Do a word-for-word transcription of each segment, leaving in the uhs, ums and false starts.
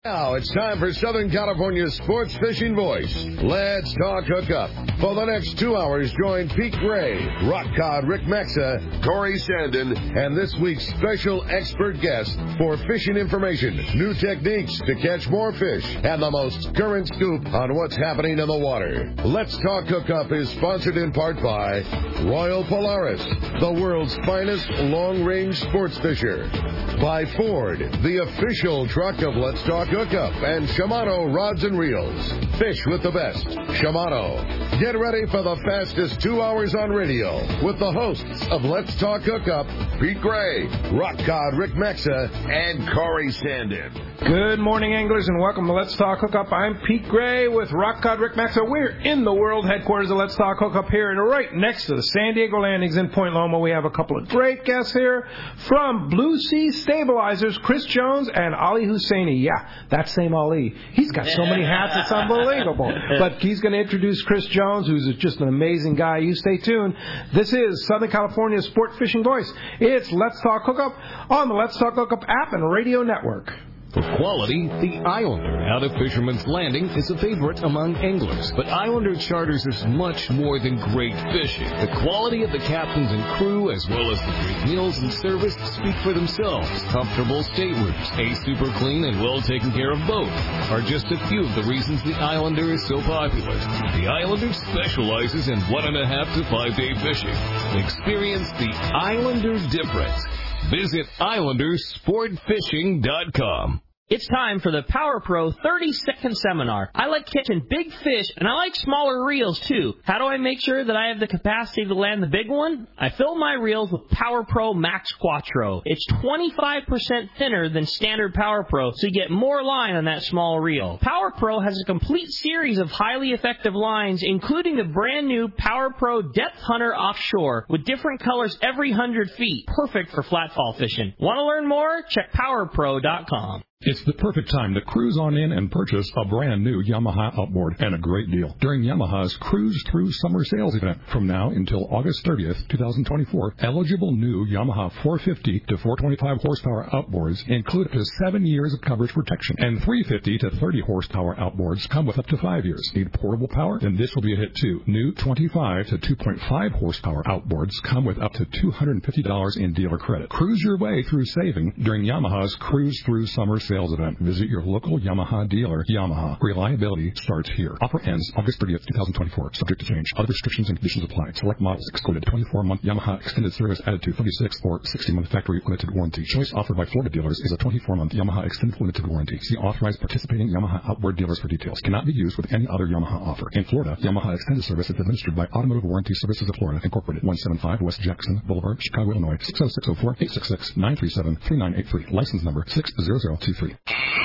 Now it's time for Southern California's sports fishing voice. Let's talk hookup. For the next two hours, join Pete Gray, Rock Cod Rick Maxa, Corey Sandin, and this week's special expert guest for fishing information, new techniques to catch more fish, and the most current scoop on what's happening in the water. Let's Talk Hookup is sponsored in part by Royal Polaris, the world's finest long-range sports fisher. By Ford, the official truck of Let's Talk Hookup, and Shimano Rods and Reels. Fish with the best. Shimano. Get ready for the fastest two hours on radio with the hosts of Let's Talk Hookup, Pete Gray, Rock Cod Rick Maxa, and Corey Sandin. Good morning, anglers, and welcome to Let's Talk Hookup. I'm Pete Gray with Rock Cod Rick Maxa. We're in the world headquarters of Let's Talk Hookup here, and right next to the San Diego landings in Point Loma, we have a couple of great guests here from Blue Sea Stabilizers, Chris Jones and Ali Husseini. Yeah, that same Ali. He's got so many hats, it's unbelievable. But he's going to introduce Chris Jones, who's just an amazing guy. You stay tuned. This is Southern California's sport fishing voice. It's Let's Talk Hookup on the Let's Talk Hookup app and radio network. For quality, the Islander out of Fisherman's Landing is a favorite among anglers. But Islander Charters is much more than great fishing. The quality of the captains and crew, as well as the great meals and service, speak for themselves. Comfortable staterooms, a super clean and well taken care of boat are just a few of the reasons the Islander is so popular. The Islander specializes in one and a half to five day fishing. Experience the Islander difference. Visit Islander Sport Fishing dot com. It's time for the Power Pro thirty second Seminar. I like catching big fish, and I like smaller reels, too. How do I make sure that I have the capacity to land the big one? I fill my reels with Power Pro Max Quattro. It's twenty-five percent thinner than standard Power Pro, so you get more line on that small reel. Power Pro has a complete series of highly effective lines, including the brand new Power Pro Depth Hunter Offshore, with different colors every one hundred feet. Perfect for flatfall fishing. Want to learn more? Check Power Pro dot com. It's the perfect time to cruise on in and purchase a brand new Yamaha outboard and a great deal during Yamaha's Cruise Through Summer Sales event. From now until August thirtieth, twenty twenty-four, eligible new Yamaha four fifty to four twenty-five horsepower outboards include up to seven years of coverage protection, and three fifty to thirty horsepower outboards come with up to five years. Need portable power? Then this will be a hit too. New twenty-five to two point five horsepower outboards come with up to two hundred fifty dollars in dealer credit. Cruise your way through saving during Yamaha's Cruise Through Summer Sales Sales event. Visit your local Yamaha dealer. Yamaha. Reliability starts here. Offer ends August thirtieth, twenty twenty-four. Subject to change. Other restrictions and conditions apply. Select models excluded. twenty-four month Yamaha extended service added to thirty-six or sixty month factory limited warranty. Choice offered by Florida dealers is a twenty-four month Yamaha extended limited warranty. See authorized participating Yamaha outboard dealers for details. Cannot be used with any other Yamaha offer. In Florida, Yamaha extended service is administered by Automotive Warranty Services of Florida, Incorporated, one seventy-five West Jackson Boulevard, Chicago, Illinois, six oh six oh four, eight six six, nine three seven, three nine eight three. License number six zero zero two three.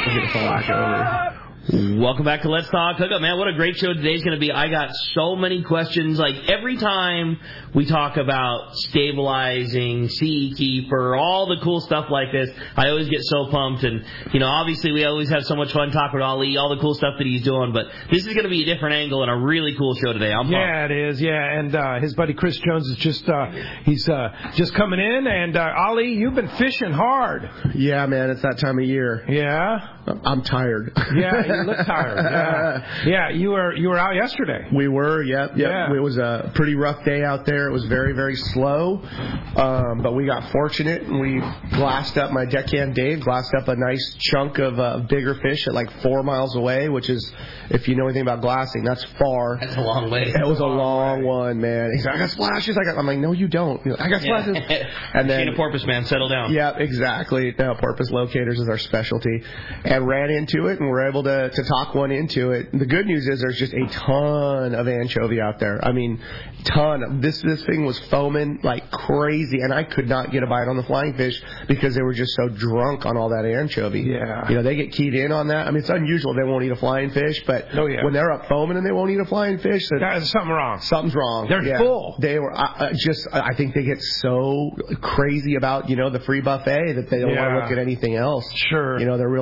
Welcome back to Let's Talk Hookup, man. What a great show today's going to be. I got so many questions. Like, every time we talk about stabilizing, Sea Keeper, all the cool stuff like this, I always get so pumped. And, you know, obviously we always have so much fun talking about Ali, all the cool stuff that he's doing. But this is going to be a different angle and a really cool show today. I'm pumped. Yeah, it is. Yeah, and uh, his buddy Chris Jones is just uh, he's uh, just coming in. And, uh, Ali, you've been fishing hard. Yeah, man, it's that time of year. Yeah? I'm tired. Yeah, you look tired. Yeah, yeah you were you were out yesterday. We were, yep, yep. Yeah. It was a pretty rough day out there. It was very, very slow, um, but we got fortunate, and we glassed up, my deckhand Dave glassed up a nice chunk of uh, bigger fish at like four miles away, which is, if you know anything about glassing, that's far. That's a long way. It was a long one, man. He's like, I got splashes. I got, I'm like, no, you don't. Like, I got splashes. Yeah. And then, Shane Porpoise, man, settle down. Yeah, exactly. No, porpoise locators is our specialty. And ran into it, and we're able to, to talk one into it. The good news is there's just a ton of anchovy out there. I mean, ton. This this thing was foaming like crazy, and I could not get a bite on the flying fish because they were just so drunk on all that anchovy. Yeah. You know, they get keyed in on that. I mean, it's unusual they won't eat a flying fish, but oh, yeah. when they're up foaming and they won't eat a flying fish, there's something wrong. Something's wrong. They're yeah. full. They were uh, just. I think they get so crazy about, you know, the free buffet that they don't yeah. want to look at anything else. Sure. You know, they're really dialed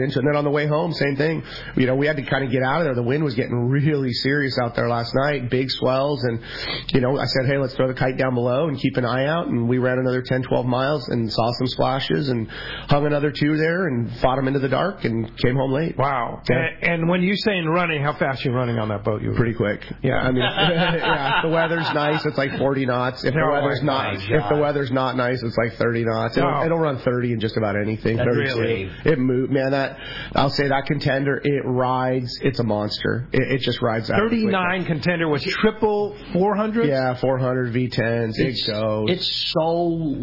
into it. And then on the way home, same thing. You know, we had to kind of get out of there. The wind was getting really serious out there last night, big swells. And, you know, I said, hey, let's throw the kite down below and keep an eye out. And we ran another ten, twelve miles and saw some splashes and hung another two there and fought them into the dark and came home late. Wow. Yeah. And, and when you saying running, how fast are you running on that boat? You Pretty quick. Yeah. I mean, yeah, if the weather's nice, it's like forty knots. If the Oh, weather's my not, God. if the weather's not nice, it's like thirty knots. It'll, Oh. it'll run thirty in just about anything. That's thirty-two. really- It moved, man. That I'll say that contender, it rides. It's a monster. It, it just rides out. thirty-nine contender with triple four hundred. Yeah, four hundred V tens. It It's, goes. it's so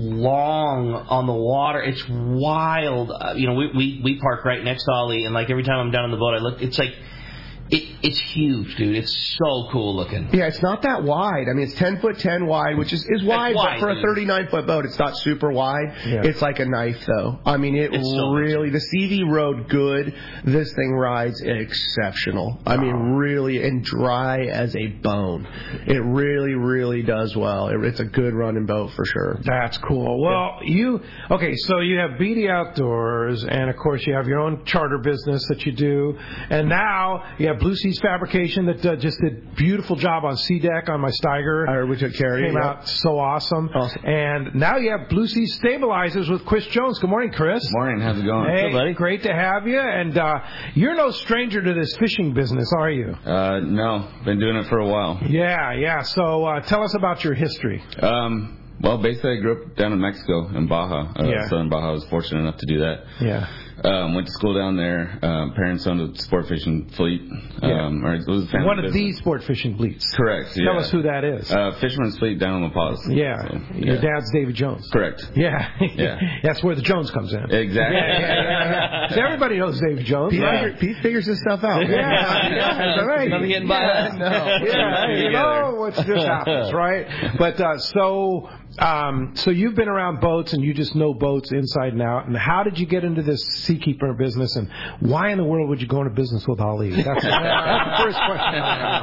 long on the water. It's wild. Uh, you know, we, we we park right next to Ollie, and like every time I'm down on the boat, I look. It's like it, it's huge, dude. It's so cool looking. Yeah, it's not that wide. I mean, it's ten foot ten wide, which is, is wide, wide, but for a dude. thirty-nine foot boat, it's not super wide. Yeah. It's like a knife, though. I mean, it It's so really, the C V rode good. This thing rides exceptional. I mean, really, and dry as a bone. It really, really does well. It, it's a good running boat for sure. That's cool. Well, you okay? So you have B D Outdoors, and of course you have your own charter business that you do, and now you have Blue Seas Fabrication that uh, just did beautiful job on Sea Deck on my Steiger. I heard we took care of Came you. out so awesome. Awesome. And now you have Blue Seas Stabilizers with Chris Jones. Good morning, Chris. Morning, how's it going? Hey, Hey, buddy. great to have you. And uh, you're no stranger to this fishing business, are you? Uh, no, been doing it for a while. Yeah, yeah. So uh, tell us about your history. Um, well, basically, I grew up down in Mexico, in Baja, uh, Yeah. southern Baja. I was fortunate enough to do that. Yeah. Um, went to school down there. Um, parents owned a sport fishing fleet. Yeah. Um, or it was a family One of business. these sport fishing fleets. Correct. Tell yeah. us who that is. Uh, Fisherman's Fleet down in La Paz. yeah. So, Your yeah. dad's David Jones. Correct. Yeah. Yeah. That's where the Jones comes in. Exactly. Yeah, yeah, yeah, yeah. So everybody knows David Jones, Pete, right? figure- Pete figures this stuff out. Yeah, yeah, that's right. Nothing getting by us. No. Yeah, you Together. know, what's just happens, right? But uh, so, um, so you've been around boats and you just know boats inside and out. And how did you get into this seakeeper business? And why in the world would you go into business with Ali? That's, that's the first question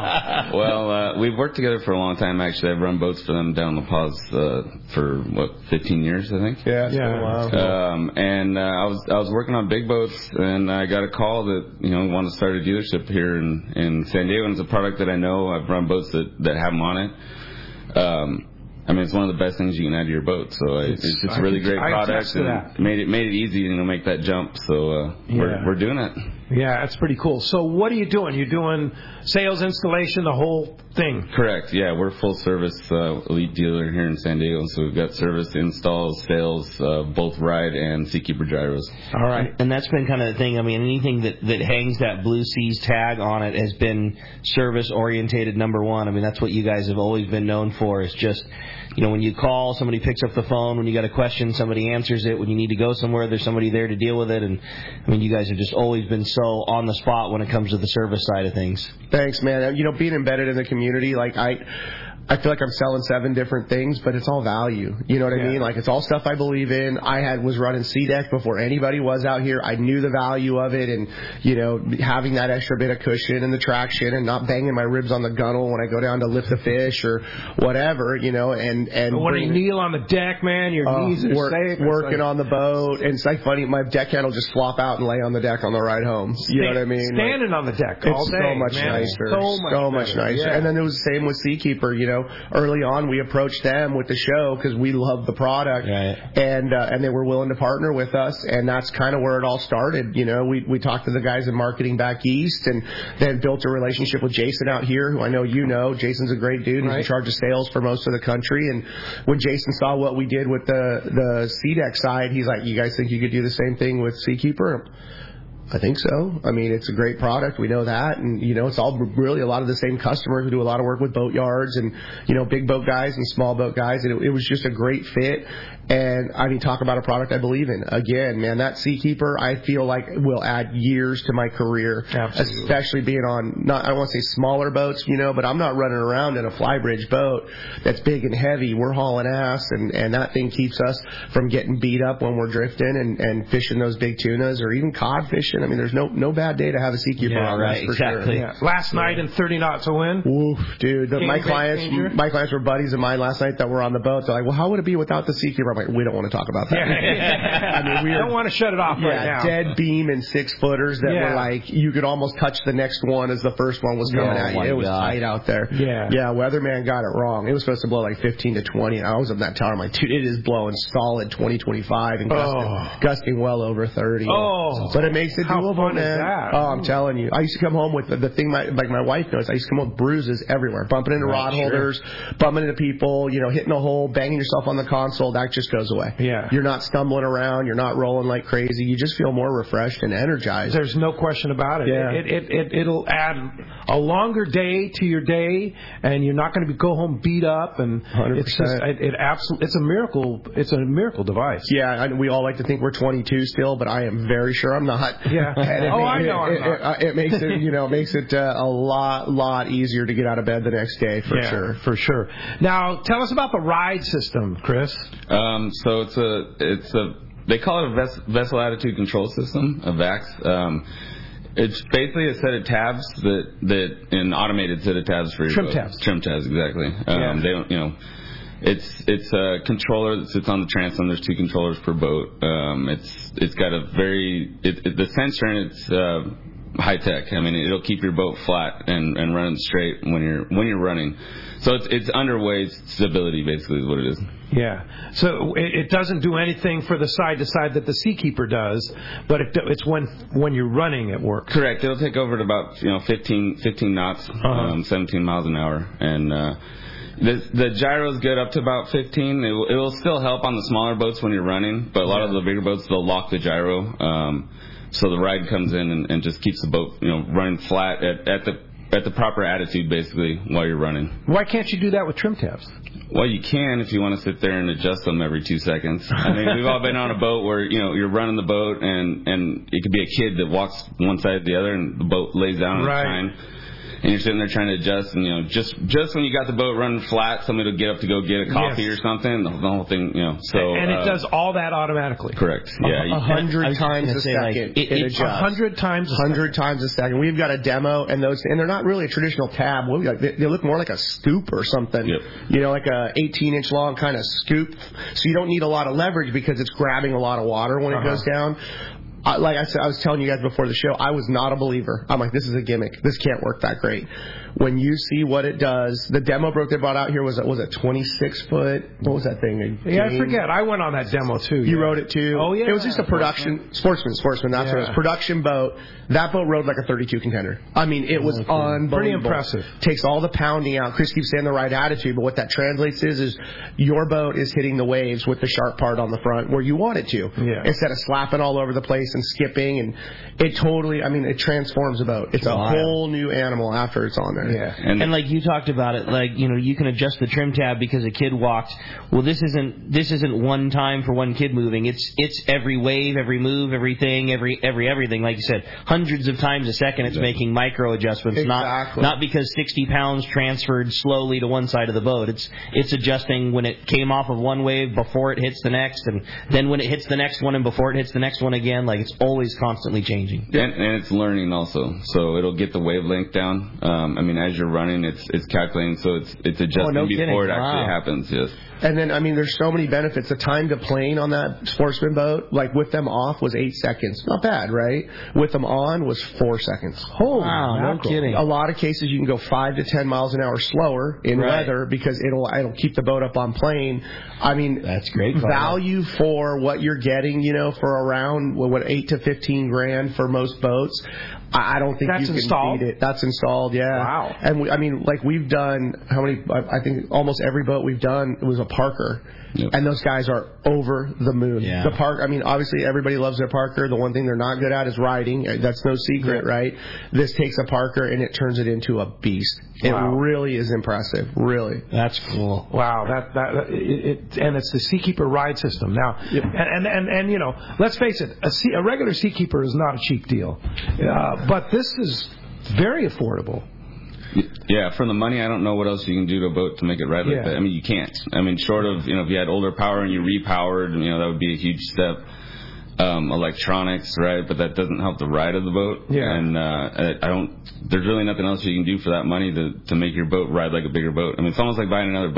I know. Well, uh, we've worked together for a long time, actually. I've run boats for them down in La Paz uh, for, what, fifteen years, I think? Yeah, it's Yeah. been a while. Um, and uh, I was I was working on big boats, and I got a call that you know wanted to start a dealership here in, in San Diego. And it's a product that I know. I've run boats that, that have them on it. Um, I mean, it's one of the best things you can add to your boat. So it's, it's, it's I a really can- great I product, attest to and that. made it made it easy you know make that jump. So uh, Yeah. we're we're doing it. Yeah, that's pretty cool. So what are you doing? You're doing sales, installation, the whole thing. Correct. Yeah, we're a full service uh, elite dealer here in San Diego. So we've got service, installs, sales, uh, both ride and Seakeeper gyros. All right. And that's been kind of the thing. I mean, anything that, that hangs that Blue Seas tag on it has been service orientated, number one. I mean, that's what you guys have always been known for, is just, you know, when you call, somebody picks up the phone. When you got a question, somebody answers it. When you need to go somewhere, there's somebody there to deal with it. And, I mean, you guys have just always been so on the spot when it comes to the service side of things. Thanks, man. You know, being embedded in the community, like I, I feel like I'm selling seven different things, but it's all value. You know what I Yeah. mean? Like it's all stuff I believe in. I had was running C deck before anybody was out here. I knew the value of it, and you know, having that extra bit of cushion and the traction, and not banging my ribs on the gunnel when I go down to lift the fish or whatever. You know, and and But when you bring- kneel on the deck, man, your Uh, knees are work, safe. It's working like- on the boat, and it's like funny. My deckhand will just flop out and lay on the deck on the ride home. You know what I mean? Like, Standing on the deck it's all day, so much man. nicer. So much, much better. nicer. Yeah. And then it was the same with Seakeeper. You know, early on we approached them with the show because we love the product, Right. and uh, and they were willing to partner with us, and that's kind of where it all started. You know, we we talked to the guys in marketing back east, and then built a relationship with Jason out here, who I know you know. Jason's a great dude. He's Right. in charge of sales for most of the country, and when Jason saw what we did with the the C deck side, he's like, "You guys think you could do the same thing with Seakeeper?" I think so. I mean, it's a great product. We know that. And, you know, it's all really a lot of the same customers who do a lot of work with boat yards and, you know, big boat guys and small boat guys. And it, it was just a great fit. And, I mean, talk about a product I believe in. Again, man, that Seakeeper, I feel like will add years to my career. Absolutely. Especially being on, not, I don't want to say smaller boats, you know, but I'm not running around in a flybridge boat that's big and heavy. We're hauling ass, and, and that thing keeps us from getting beat up when we're drifting and, and fishing those big tunas or even cod fishing. I mean, there's no no bad day to have a Seakeeper Yeah, on, right, that's for exactly. sure. Yeah. Last night in thirty knots of wind. Oof, dude. The, my Game clients, changer. my clients were buddies of mine last night that were on the boat. They're like, "Well, how would it be without the Seakeeper?" I'm I'm like, we don't want to talk about that. I mean, we don't want to shut it off yeah, right now. Dead beam and six footers that Yeah. were like, you could almost touch the next one as the first one was coming Yeah, at oh you. It was God. tight out there. Yeah. Yeah, weatherman got it wrong. It was supposed to blow like fifteen to twenty, and I was in that tower. I'm like, dude, it is blowing solid twenty, twenty-five, and gusting, Oh. gusting well over thirty. Oh. But it makes it How doable, fun is man. that? Oh, I'm telling you. I used to come home with the, the thing, my, like my wife knows, I used to come home with bruises everywhere, bumping into Right, rod sure. holders, bumping into people, you know, hitting a hole, banging yourself on the console. That just goes away. Yeah. You're not stumbling around. You're not rolling like crazy. You just feel more refreshed and energized. There's no question about it. Yeah. It, it, it, it'll add a longer day to your day, and you're not going to go home beat up. And one hundred it's just, percent. it, it absolutely, it's a miracle. It's a miracle device. Yeah, and we all like to think we're twenty-two still, but I am very sure I'm not. Yeah. And it Oh, ma- I know I'm it, not. It, uh, it makes it, you know, makes it uh, a lot, lot easier to get out of bed the next day for Yeah, sure. for sure. Now, tell us about the ride system, Chris. Um, so it's a it's a they call it a ves- vessel attitude control system, a V A C. Um, it's basically a set of tabs that that an automated set of tabs for your Trim boat. tabs. Trim tabs, exactly. Um, Yeah. They don't, you know. It's it's a controller that sits on the transom. There's two controllers per boat. Um, it's it's got a very it, it, the sensor in it's uh, high tech. I mean, it'll keep your boat flat and, and running straight when you're when you're running. So it's it's underway stability basically is what it is. Yeah. So it, it doesn't do anything for the side to side that the Seakeeper does, but it, it's when when you're running it works. Correct. It'll take over at about you know fifteen, fifteen knots, Uh-huh. um, seventeen miles an hour, and uh, the the gyro's good up to about fifteen. It will, it will still help on the smaller boats when you're running, but a lot Yeah. of the bigger boats they'll lock the gyro, um, so the ride comes in and, and just keeps the boat you know running flat at, at the at the proper attitude basically while you're running. Why can't you do that with trim tabs? Well, you can if you want to sit there and adjust them every two seconds. I mean, we've all been on a boat where, you know, you're running the boat and, and it could be a kid that walks one side or the other and the boat lays down on Right. the chine. And you're sitting there trying to adjust, and you know, just just when you got the boat running flat, somebody will get up to go get a coffee Yes. or something. The, the whole thing, you know. So and it uh, does all that automatically. correct. Yeah, A you- hundred I was times gonna a say, second. like, it, it- it's adjusts. A hundred times. a Hundred times a second. We've got a demo, and those, and they're not really a traditional tab. What we got, they, they look more like a scoop or something. Yep. You know, like a eighteen inch long kind of scoop. So you don't need a lot of leverage because it's grabbing a lot of water when Uh-huh. it goes down. I, like I said, I was telling you guys before the show, I was not a believer. I'm like, this is a gimmick. This can't work that great. When you see what it does, the demo boat they brought out here was a, was a twenty-six foot. What was that thing? A Yeah, I Jane? forget. I went on that demo too. You yeah. rode it too. Oh, yeah. It was just a production sportsman. Sportsman. That's what it was. Yeah. Production boat. That boat rode like a thirty-two contender. I mean, it was unbelievable. Pretty impressive. Takes all the pounding out. Chris keeps saying the right attitude, but what that translates is, is your boat is hitting the waves with the sharp part on the front where you want it to. Yeah. Instead of slapping all over the place and skipping, and it totally. I mean, it transforms a boat. It's a Wow. whole new animal after it's on there. Yeah. and, And like you talked about it, like, you know, you can adjust the trim tab because a kid walked. Well, this isn't this isn't one time for one kid moving. It's it's every wave, every move, everything, every every everything. Like you said, hundreds of times a second, it's making micro adjustments. Exactly. Not not because sixty pounds transferred slowly to one side of the boat. It's it's adjusting when it came off of one wave before it hits the next, and then when it hits the next one and before it hits the next one again. Like, it's always constantly changing. And, and it's learning also, so it'll get the wavelength down. Um, I mean, as you're running, it's it's calculating, so it's it's adjusting no before kidding. it actually Wow. happens. Yes. And then, I mean, there's so many benefits. The time to plane on that sportsman boat, like with them off, was eight seconds. Not bad, right? With them on was four seconds. Holy Wow, no mackerel. kidding. A lot of cases you can go five to ten miles an hour slower in Right. weather because it'll it'll keep the boat up on plane. I mean, That's great. value for what you're getting, you know, for around what eight to fifteen grand for most boats. I I don't think That's you can installed? beat it. That's installed, yeah. Wow. And we, I mean, like we've done how many? I I think almost every boat we've done was a Parker. Yep. And those guys are over the moon. Yeah. The park, I mean, obviously everybody loves their Parker. The one thing they're not good at is riding. That's no secret, right? This takes a Parker and it turns it into a beast. Wow. It really is impressive. Really. That's cool. Wow, that that it, it and it's the Seakeeper ride system now, and, and and and you know, let's face it, a, sea, a regular Seakeeper is not a cheap deal, uh, but this is very affordable. Yeah, for the money, I don't know what else you can do to a boat to make it ride like Yeah. that. I mean, you can't. I mean, short of, you know, if you had older power and you repowered, you know, that would be a huge step. Um, electronics, right? But that doesn't help the ride of the boat. Yeah. And uh, I I don't. There's really nothing else you can do for that money to to make your boat ride like a bigger boat. I mean, it's almost like buying another boat.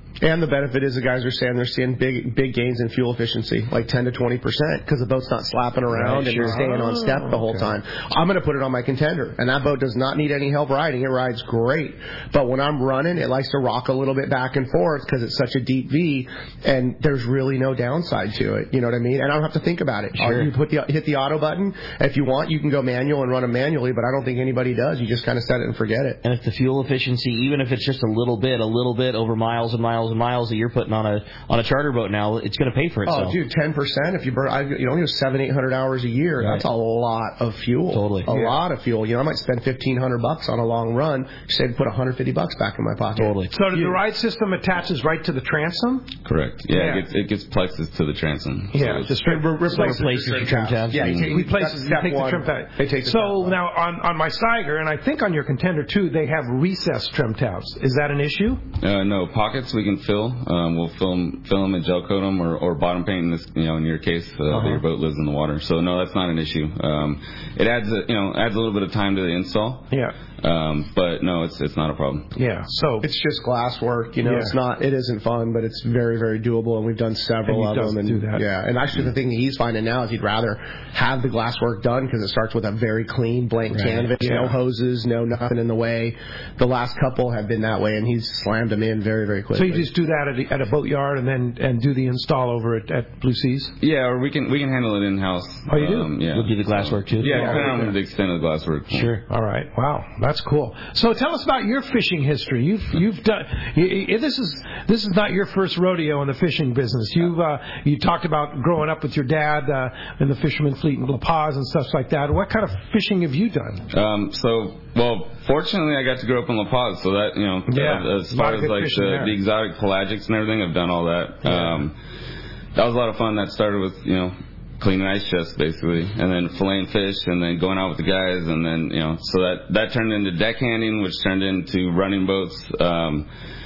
And the benefit is the guys are saying they're seeing big big gains in fuel efficiency, like ten to twenty percent, because the boat's not slapping around right, and sure. staying on step the whole okay. time. I'm going to put it on my Contender, and that boat does not need any help riding. It rides great. But when I'm running, it likes to rock a little bit back and forth because it's such a deep V, and there's really no downside to it. You know what I mean? And I don't have to think about it. Sure. You put the, hit the auto button. If you want, you can go manual and run them manually, but I don't think anybody does. You just kind of set it and forget it. And if the fuel efficiency, even if it's just a little bit, a little bit over miles and miles and miles that you're putting on a on a charter boat now, it's going to pay for itself. Oh, dude, ten percent. If you burn, I, you know, you have seven, eight hundred hours a year. Right. That's a lot of fuel. Totally, a yeah. lot of fuel. You know, I might spend fifteen hundred bucks on a long run. Say, put one hundred fifty bucks back in my pocket. Totally. So the ride system attaches right to the transom. Correct. Yeah, yeah. It, gets, it gets plexes to the transom. Yeah, so just re- re- replaces, replaces your trim tabs. Yeah, mm-hmm. replaces you take the trim tab. They take the so now on on my Steiger, and I think on your Contender too, they have recessed trim tabs. Is that an issue? Uh, no, pockets we can fill. Um, we'll fill them, fill them and gel coat them, or, or bottom paint. In this, you know, in your case, uh, uh-huh. your boat lives in the water. So no, that's not an issue. Um, it adds, a, you know, adds a little bit of time to the install. Yeah. Um, but no, it's it's not a problem. Yeah. So it's just glass work. You know, yeah. it's not. It isn't fun, but it's very very doable, and we've done several and of them. And do that. Yeah. And actually, the thing that he's finding now is he'd rather have the glass work done because it starts with a very clean blank right. canvas, yeah. no hoses, no nothing in the way. The last couple have been that way, and he's slammed them in very very quickly. So you just do that at a, at a boatyard and then and do the install over at, at Blue Seas. Yeah, or we can we can handle it in house. Oh, you do? Um, yeah. We'll do the glass work too. Yeah, yeah depending on the extent of the glass work. Sure. All right. Wow, that's cool. So tell us about your fishing history. You've you've done you, this is this is not your first rodeo in the fishing business. You've uh, you talked about growing up with your dad uh, in the fisherman fleet in La Paz and stuff like that. What kind of fishing have you done? Um, so well, fortunately, I got to grow up in La Paz, so that you know, yeah. as far as like the, the exotic pelagics and everything, I've done all that. Yeah. Um, that was a lot of fun. That started with you know. cleaning ice chests basically, and then filleting fish, and then going out with the guys, and then you know, so that that turned into deckhanding, which turned into running boats. Um,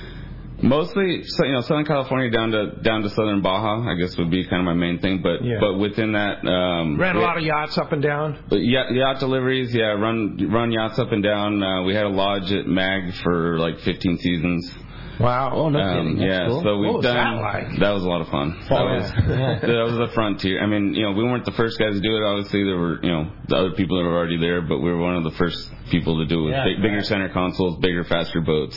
mostly, so, you know, Southern California down to down to Southern Baja, I guess would be kind of my main thing. But yeah. but within that, um, ran a lot of yachts up and down. Yacht, yacht deliveries, yeah, run run yachts up and down. Uh, we had a lodge at Mag for like fifteen seasons. Wow! Oh, no um, kidding. That's yeah, cool. so we've what was done. That, like? that was a lot of fun. That was that was the frontier. I mean, you know, we weren't the first guys to do it. Obviously, there were you know the other people that were already there, but we were one of the first people to do it with yeah, big, bigger right. center consoles, bigger, faster boats.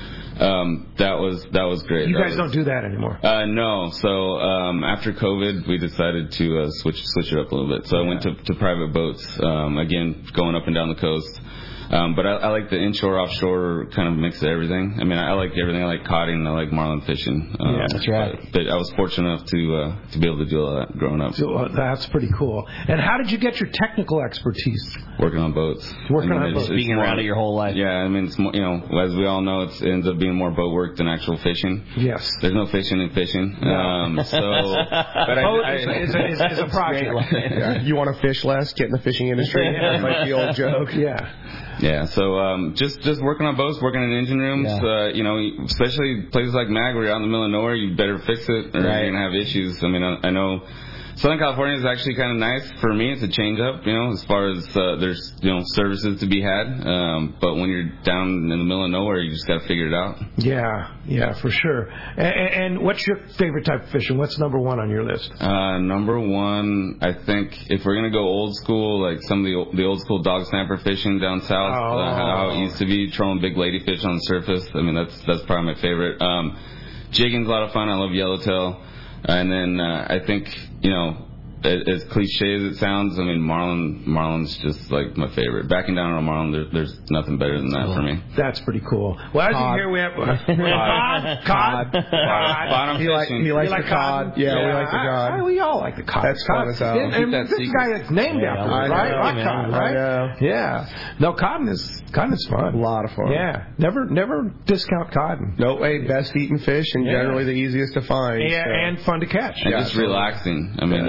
Um, that was that was great. You that guys was, don't do that anymore. Uh, no. So um, after COVID, we decided to uh, switch switch it up a little bit. So yeah. I went to, to private boats. Um, again, going up and down the coast. Um, but I, I like the inshore, offshore kind of mix of everything. I mean, I like everything. I like coding. I like marlin fishing. Um, yeah, that's right. But, but I was fortunate enough to uh, to be able to do all that growing up. So, uh, that's pretty cool. And how did you get your technical expertise? Working on boats. Working I mean, on it's, boats. it's Being more, around it your whole life. Yeah, I mean, it's more, you know, as we all know, it's, it ends up being more boat work than actual fishing. Yes. There's no fishing in fishing. No. Um, so, but boat I, I, is, is, a, is, is a project. Yeah. You want to fish less? Get in the fishing industry. That's like the old joke. Yeah. Yeah, so um, just just working on boats, working in engine rooms, yeah. uh, you know, especially places like Mag where you're out in the middle of nowhere, you better fix it or right. you're going to have issues. I mean, I, I know Southern California is actually kind of nice for me. It's a change up, you know, as far as uh, there's, you know, services to be had. Um, but when you're down in the middle of nowhere, you just got to figure it out. Yeah, yeah, for sure. And, and what's your favorite type of fishing? What's number one on your list? Uh, number one, I think if we're going to go old school, like some of the old, the old school dog snapper fishing down south, oh. uh, how it used to be, trolling big ladyfish on the surface. I mean, that's that's probably my favorite. Um, jigging's a lot of fun. I love yellowtail. And then uh, I think, you know, as cliche as it sounds, I mean, marlin, marlin's just like my favorite. Backing down on a marlin, there, there's nothing better than that for me. That's pretty cool. Well, as you hear, we have cod, cod, cod. Bottom he, like, he likes like the cod. cod. Yeah, yeah, we like the cod. I, I, we all like the cod. That's fun as hell. And, and that this secret. guy is named yeah, after it, right? Rock cod, right? Yeah. Yeah. No, cotton is cotton is fun. A lot of fun. Yeah. Never, never discount cotton. No, hey, best eating fish and yeah. generally the easiest to find. Yeah, so. and fun to catch. And yeah, just so. relaxing. I mean, yeah. you go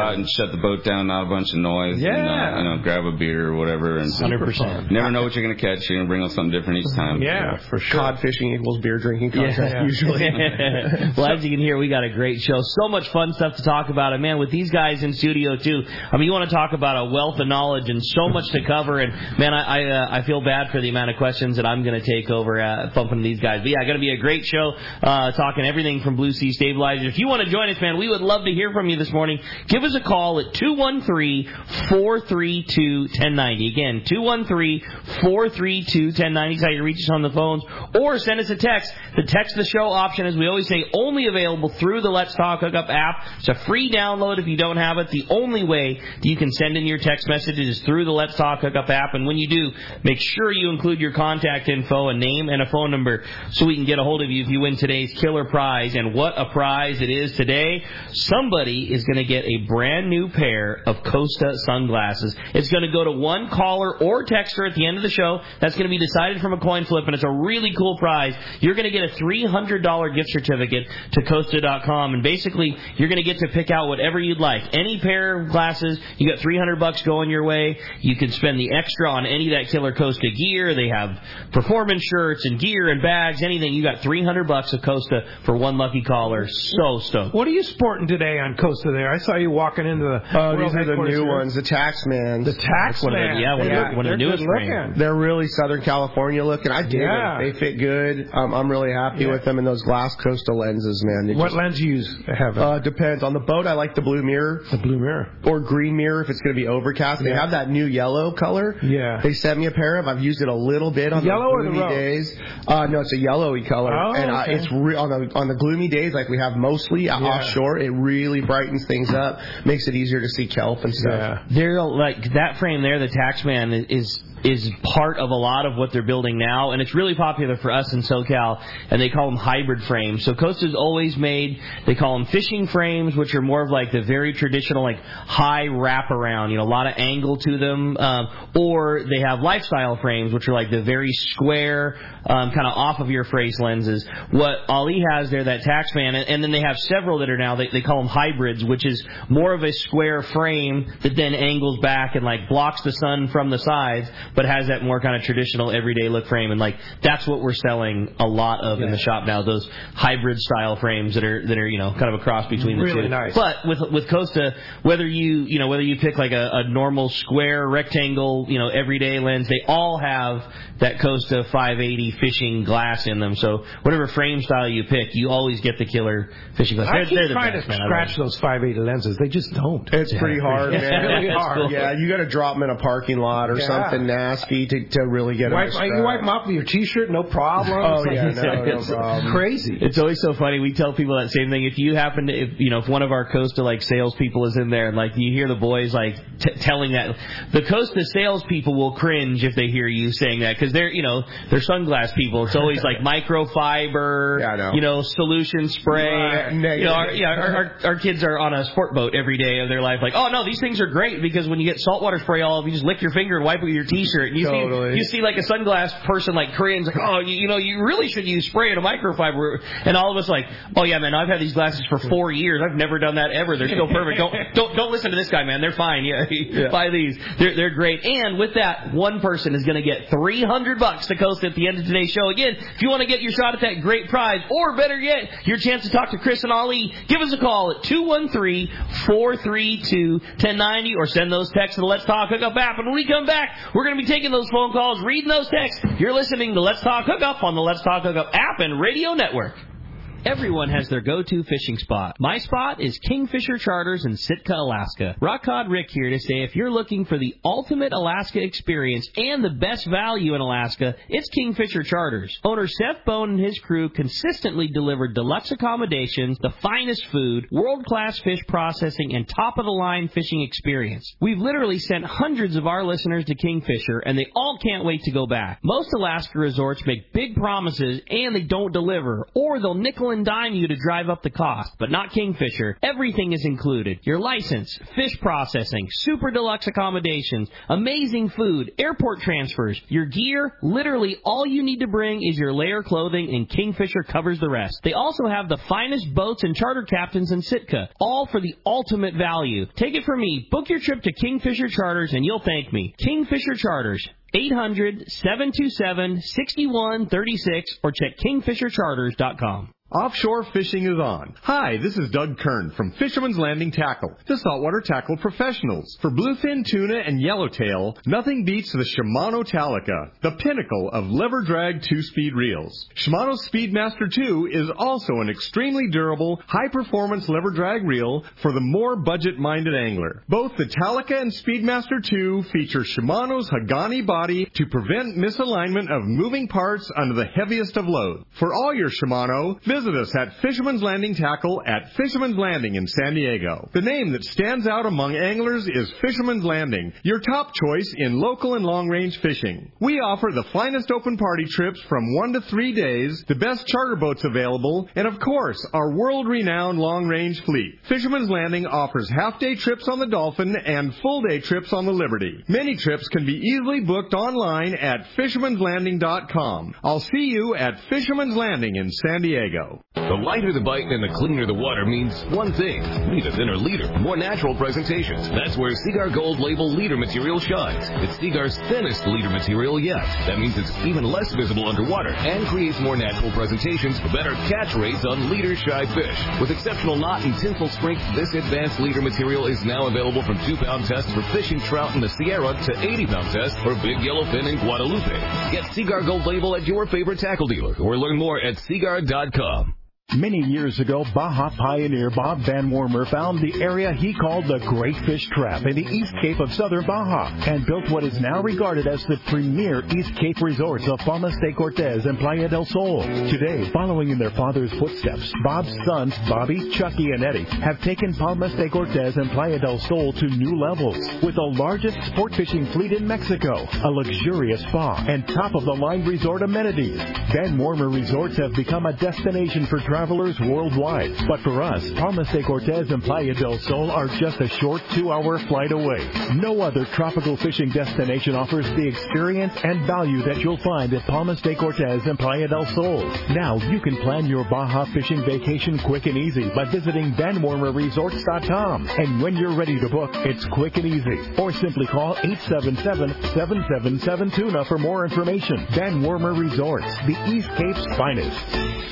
out and shut the boat down, not a bunch of noise, Yeah. and uh, you know, grab a beer or whatever, and one hundred percent. never know what you're gonna catch. You're gonna bring up something different each time. Yeah, for sure. Cod fishing equals beer drinking contest Yeah. usually. Well, as you can hear, we got a great show. So much fun stuff to talk about. And, man, with these guys in studio, too, I mean, you want to talk about a wealth of knowledge and so much to cover. And, man, I I, uh, I feel bad for the amount of questions that I'm going to take over uh, pumping these guys. But, yeah, going to be a great show uh, talking everything from Blue Sea Stabilizers. If you want to join us, man, we would love to hear from you this morning. Give us a call at two one three, four three two, one oh nine oh. Again, two one three, four three two, one oh nine oh is how you reach us on the phones. Or send us a text. The text the show option, as we always say, only available through the Let's Talk Hookup app. It's a free download if you don't have it. The only way that you can send in your text messages is through the Let's Talk Hookup app. And when you do, make sure you include your contact info, a name, and a phone number so we can get a hold of you if you win today's killer prize. And what a prize it is today. Somebody is going to get a brand new pair of Costa sunglasses. It's going to go to one caller or texter at the end of the show. That's going to be decided from a coin flip, and it's a really cool prize. You're going to get a three hundred dollars gift certificate to Costa dot com, and basically you're going to get to pick out whatever you'd like. Any pair of glasses, you got three hundred bucks going your way. You can spend the extra on any of that killer Costa gear. They have performance shirts and gear and bags, anything. You got three hundred bucks of Costa for one lucky caller. So stoked. What are you sporting today on Costa there? I saw you walking into the Oh, World these are the headquarters new here. ones, the Taxmans. The Taxman. Yeah, one of the- one of the They're newest good looking. They're really Southern California looking. I dig Yeah. them. They fit good. Um, I'm really happy Yeah. with them. And those glass Costa lenses, man. They What just, lens you use? Have uh, depends. On the boat, I like the blue mirror. the blue mirror. Or green mirror if it's going to be overcast. They Yeah. have that new yellow color. Yeah. They sent me a pair of. I've used it a little bit on Yellow the or the gloomy rose? days. Uh, no, it's a yellowy color. Oh, and uh, okay. it's re- on the on the gloomy days like we have mostly uh, Yeah. offshore. It really brightens things up, makes it easier to see kelp and stuff. Yeah. They're like that frame there, the Taxman is is part of a lot of what they're building now, and it's really popular for us in SoCal, and they call them hybrid frames. So Costa's always made, they call them fishing frames, which are more of like the very traditional, like high wraparound, you know, a lot of angle to them, um, or they have lifestyle frames, which are like the very square, um, kind of off of your face lenses. What Ali has there, that Taxman, and, and then they have several that are now, they, they call them hybrids, which is more of a square frame that then angles back and like blocks the sun from the sides, but has that more kind of traditional everyday look frame, and like that's what we're selling a lot of yeah. in the shop now. Those hybrid style frames that are that are you know kind of a cross between the really two. Really nice. But with with Costa, whether you you know whether you pick like a, a normal square rectangle you know everyday lens, they all have that Costa five eighty fishing glass in them. So whatever frame style you pick, you always get the killer fishing glass. I They're, keep they're the trying best, to man. scratch those five eighty lenses. They just don't. It's yeah. pretty hard, man. It's really hard. Cool. Yeah, you got to drop them in a parking lot or Yeah. something nasty to, to really get wipe, them. You wipe them off with your T-shirt, no problem. Oh it's yeah, like, no, no it's problem. crazy. It's always so funny. We tell people that same thing. If you happen to, if, you know, if one of our Costa like salespeople is in there, and like you hear the boys like t- telling that, the Costa salespeople will cringe if they hear you saying that because they're, you know, they're sunglass people. It's always like microfiber, yeah, I know. you know, solution spray. Right. You know, our, yeah, our, our, our kids are on a sport boat every day of their life. Like, oh no, these things are great because when you get saltwater spray all over, you just lick your finger and wipe it with your T-shirt. And you totally. see, you see like a sunglass person like cringe, like, oh, you, you know, you really should use spray and a microfiber. And all of us like, oh yeah, man, I've had these glasses for four years. I've never done that ever. They're still perfect. Don't don't don't listen to this guy, man. They're fine. Yeah, yeah. Buy these. They're they're great. And with that, one person is going to get three hundred bucks to Costa at the end of today's show. Again, if you want to get your shot at that great prize, or better yet, your chance to talk to Chris and Ali, give us a call at two one three, four three two, one oh nine oh or send those texts to the Let's Talk Hookup app. And when we come back, we're going to be taking those phone calls, reading those texts. You're listening to Let's Talk Hookup on the Let's Talk Hookup app and radio network. Everyone has their go-to fishing spot. My spot is Kingfisher Charters in Sitka, Alaska. Rock Cod Rick here to say if you're looking for the ultimate Alaska experience and the best value in Alaska, it's Kingfisher Charters. Owner Seth Bone and his crew consistently deliver deluxe accommodations, the finest food, world-class fish processing, and top-of-the-line fishing experience. We've literally sent hundreds of our listeners to Kingfisher, and they all can't wait to go back. Most Alaska resorts make big promises, and they don't deliver, or they'll nickel nickel and dime you to drive up the cost, but not Kingfisher. Everything is included. Your license, fish processing, super deluxe accommodations, amazing food, airport transfers, your gear. Literally all you need to bring is your layer clothing, and Kingfisher covers the rest. They also have the finest boats and charter captains in Sitka, all for the ultimate value. Take it from me. Book your trip to Kingfisher Charters and you'll thank me. Kingfisher Charters. eight hundred, seven two seven, six one three six or check kingfisher charters dot com. Offshore fishing is on. Hi, this is Doug Kern from Fisherman's Landing Tackle, the saltwater tackle professionals. For bluefin tuna and yellowtail, nothing beats the Shimano Talica, the pinnacle of lever drag two-speed reels. Shimano's Speedmaster two is also an extremely durable, high-performance lever drag reel for the more budget-minded angler. Both the Talica and Speedmaster two feature Shimano's Hagani body to prevent misalignment of moving parts under the heaviest of loads. For all your Shimano, visit us at Fisherman's Landing Tackle at Fisherman's Landing in San Diego. The name that stands out among anglers is Fisherman's Landing, your top choice in local and long-range fishing. We offer the finest open party trips from one to three days, the best charter boats available, and of course, our world-renowned long-range fleet. Fisherman's Landing offers half-day trips on the Dolphin and full-day trips on the Liberty. Many trips can be easily booked online at fishermans landing dot com. I'll see you at Fisherman's Landing in San Diego. The lighter the bite and the cleaner the water means one thing. Need a thinner leader, more natural presentations. That's where Seaguar Gold Label leader material shines. It's Seaguar's thinnest leader material yet. That means it's even less visible underwater and creates more natural presentations for better catch rates on leader-shy fish. With exceptional knot and tinsel strength, this advanced leader material is now available from two-pound tests for fishing trout in the Sierra to eighty-pound tests for big yellowfin in Guadalupe. Get Seaguar Gold Label at your favorite tackle dealer or learn more at seaguar dot com. Many years ago, Baja pioneer Bob Van Wormer found the area he called the Great Fish Trap in the East Cape of southern Baja and built what is now regarded as the premier East Cape resorts of Palmas de Cortez and Playa del Sol. Today, following in their father's footsteps, Bob's sons, Bobby, Chucky, and Eddie, have taken Palmas de Cortez and Playa del Sol to new levels with the largest sport fishing fleet in Mexico, a luxurious spa, and top-of-the-line resort amenities. Van Wormer Resorts have become a destination for travelers travelers worldwide. But for us, Palmas de Cortez and Playa del Sol are just a short two-hour flight away. No other tropical fishing destination offers the experience and value that you'll find at Palmas de Cortez and Playa del Sol. Now you can plan your Baja fishing vacation quick and easy by visiting van wormer resorts dot com. And when you're ready to book, it's quick and easy. Or simply call eight seven seven, seven seven seven, tuna for more information. Van Wormer Resorts, the East Cape's finest.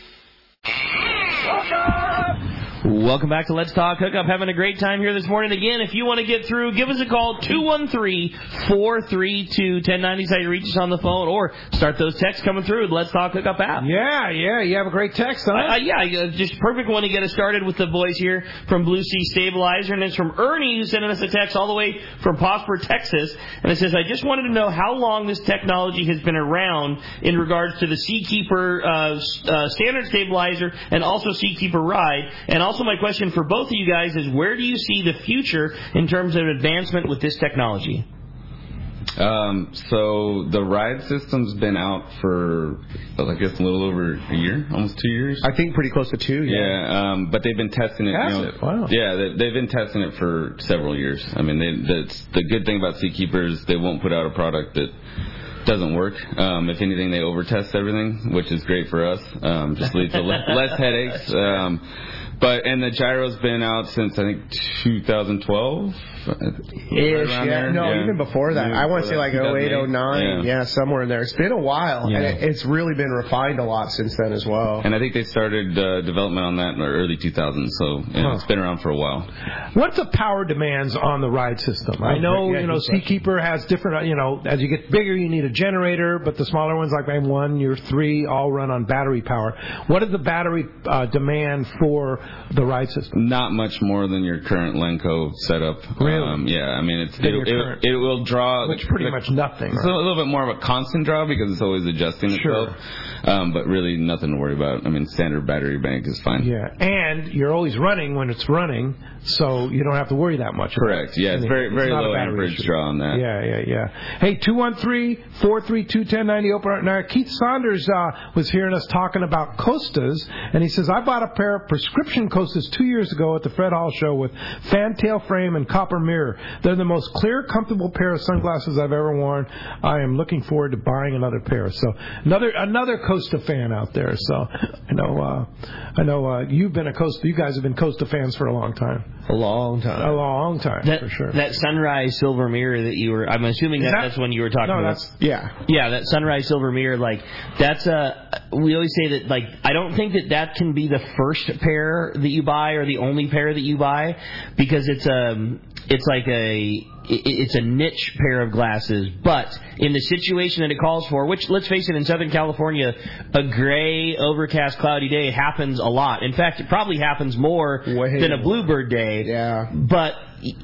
Welcome back to Let's Talk Hookup. Having a great time here this morning. Again, if you want to get through, give us a call, two one three, four three two, one zero nine zero. How you reach us on the phone, or start those texts coming through with the Let's Talk Hookup app. Yeah, yeah, you have a great text, huh? Uh, yeah, just perfect one to get us started with the boys here from Blue Sea Stabilizer. And it's from Ernie, who's sending us a text all the way from Prosper, Texas. And it says, I just wanted to know how long this technology has been around in regards to the Seakeeper uh, uh, standard stabilizer and also Seakeeper Ride. And also my question for both of you guys is, where do you see the future in terms of advancement with this technology? Um, so the ride system's been out for, I guess, a little over a year, almost two years. I think pretty close to two. Yeah, yeah um, but they've been testing it. Has you know, it? Wow. Yeah, they, they've been testing it for several years. I mean, they, that's the good thing about Seakeeper is they won't put out a product that doesn't work. Um, if anything, they over-test everything, which is great for us. Um, just leads to less, less headaches. Um, But and the gyro's been out since I think two thousand twelve. Ish, right yeah. No, yeah. even before that. Even I want to say like oh eight, oh nine. Yeah. yeah, somewhere in there. It's been a while, yeah. and it, it's really been refined a lot since then as well. And I think they started uh, development on that in the early two thousands, so you know, huh. it's been around for a while. What's the power demands on the ride system? I know, yeah, you know, Seakeeper has different, you know, as you get bigger, you need a generator, but the smaller ones like M one, your three, all run on battery power. What is the battery uh, demand for the ride system? Not much more than your current Lenco setup. Really? Um, yeah, I mean, it's, it, Than your it, current- it will draw. Which pretty much nothing, It's right? a little bit more of a constant draw because it's always adjusting Sure. itself. Um, but really nothing to worry about. I mean, standard battery bank is fine. Yeah, and you're always running when it's running, so you don't have to worry that much. Correct. Yeah, it's very very not a low battery amperage issue. draw on that. Yeah, yeah, yeah. Hey, two one three, four three two, one zero nine zero, open right now. Keith Saunders uh, was hearing us talking about Costas, and he says, I bought a pair of prescription Costas two years ago at the Fred Hall show with fantail frame and copper mirror. They're the most clear, comfortable pair of sunglasses I've ever worn. I am looking forward to buying another pair. So another another Costa fan out there. So I know uh, I know uh, you've been a Costa. You guys have been Costa fans for a long time. A long time. A long time, That, for sure. that Sunrise Silver Mirror that you were, I'm assuming that, that- that's when you were talking no, about. that's Yeah. Yeah, that Sunrise Silver Mirror, like, that's a, we always say that, like, I don't think that that can be the first pair that you buy or the only pair that you buy, because it's a, it's like a, it's a niche pair of glasses, but in the situation that it calls for, which, let's face it, in Southern California, a gray, overcast, cloudy day happens a lot. In fact, it probably happens more Way than a more. bluebird day. Yeah. But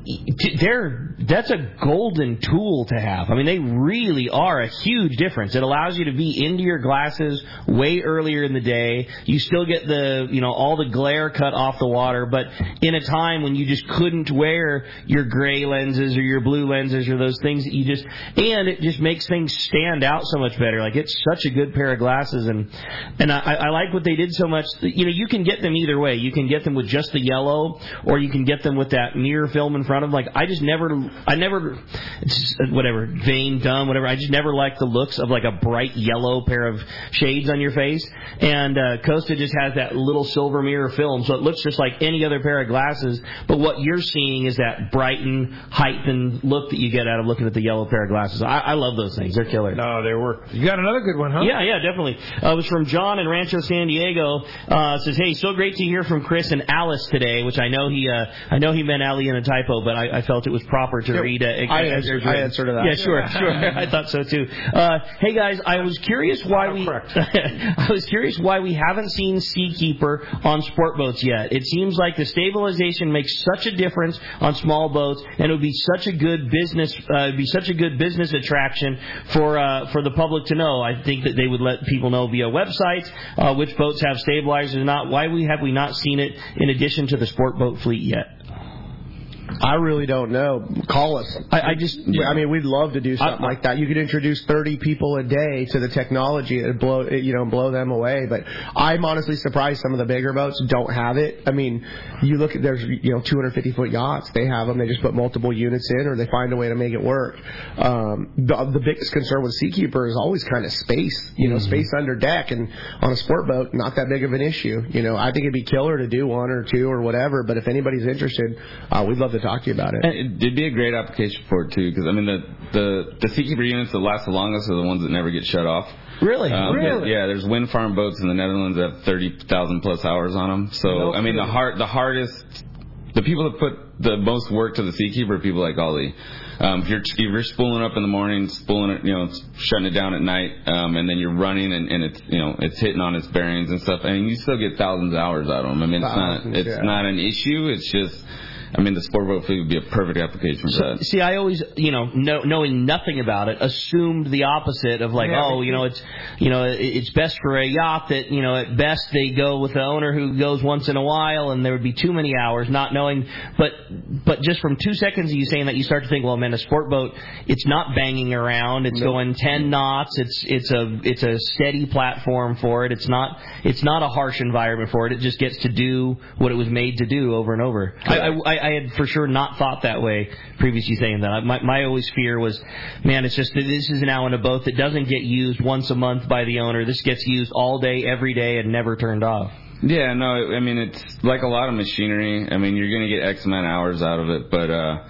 they're, that's a golden tool to have. I mean, they really are a huge difference. It allows you to be into your glasses way earlier in the day. You still get the, you know, all the glare cut off the water, but in a time when you just couldn't wear your gray lenses or your blue lenses or those things that you just, and it just makes things stand out so much better. Like, it's such a good pair of glasses, and and I, I like what they did so much. You know, you can get them either way. You can get them with just the yellow, or you can get them with that mirror film in front of them. Like, I just never, I never, it's just, whatever, vain, dumb, whatever. I just never liked the looks of like a bright yellow pair of shades on your face. And uh, Costa just has that little silver mirror film, so it looks just like any other pair of glasses. But what you're seeing is that brightened, heightened look that you get out of looking at the yellow pair of glasses. I, I love those things. They're killer. No, they work. You got another good one, huh? Yeah, yeah, definitely. Uh, it was from John in Rancho San Diego. Uh, says, hey, so great to hear from Chris and Alice today, which I know he, uh, I know he meant Ali in a typo, but I, I felt it was proper to Yeah, read. Uh, I answered- I answered to that. Yeah, sure, sure. I thought so too. Uh, hey guys, I was curious why we, I was curious why we haven't seen Seakeeper on sport boats yet. It seems like the stabilization makes such a difference on small boats, and it would be such a good business, uh, it'd be such a good business attraction for uh, for the public to know. I think that they would let people know via websites uh, which boats have stabilizers or not. Why we have we not seen it in addition to the sport boat fleet yet? I really don't know. Call us. I, I just, I mean, we'd love to do something I- like that. You could introduce thirty people a day to the technology and blow, you know, blow them away. But I'm honestly surprised some of the bigger boats don't have it. I mean, you look at there's, you know, two hundred fifty foot yachts. They have them. They just put multiple units in, or they find a way to make it work. Um, the, the biggest concern with Seakeeper is always kind of space. You know, Mm-hmm. space under deck, and on a sport boat, not that big of an issue. You know, I think it'd be killer to do one or two or whatever. But if anybody's interested, uh, we'd love to talk to you about it. And it'd be a great application for it too, because I mean the the the Seakeeper units that last the longest are the ones that never get shut off. Really? Um, Really? Yeah, there's wind farm boats in the Netherlands that have thirty thousand plus hours on them. So No I mean the kidding. hard the hardest, the people that put the most work to the Seakeeper are people like Ollie. Um, if you're if you're spooling up in the morning, spooling it, you know, shutting it down at night, um, and then you're running and, and it's you know it's hitting on its bearings and stuff. I mean, you still get thousands of hours out of them. I mean, it's Thousands, not it's yeah. not an issue. It's just. I mean, the sport boat fleet would be a perfect application for So, that. see, I always, you know, know, knowing nothing about it, assumed the opposite of like, Yeah, oh, you know, it's, you know, it- it's best for a yacht that, you know, at best they go with the owner who goes once in a while, and there would be too many hours, not knowing. But, but just from two seconds of you saying that, you start to think, well, man, a sport boat, it's not banging around, it's going ten knots, it's, it's a, it's a steady platform for it, it's not, it's not a harsh environment for it, it just gets to do what it was made to do over and over. I, I, I had for sure not thought that way previously saying that. My, my always fear was, man, it's just that this is now in a boat that doesn't get used once a month by the owner. This gets used all day, every day, and never turned off. Yeah, no, I mean, it's like a lot of machinery. I mean, you're going to get X amount of hours out of it, but, uh,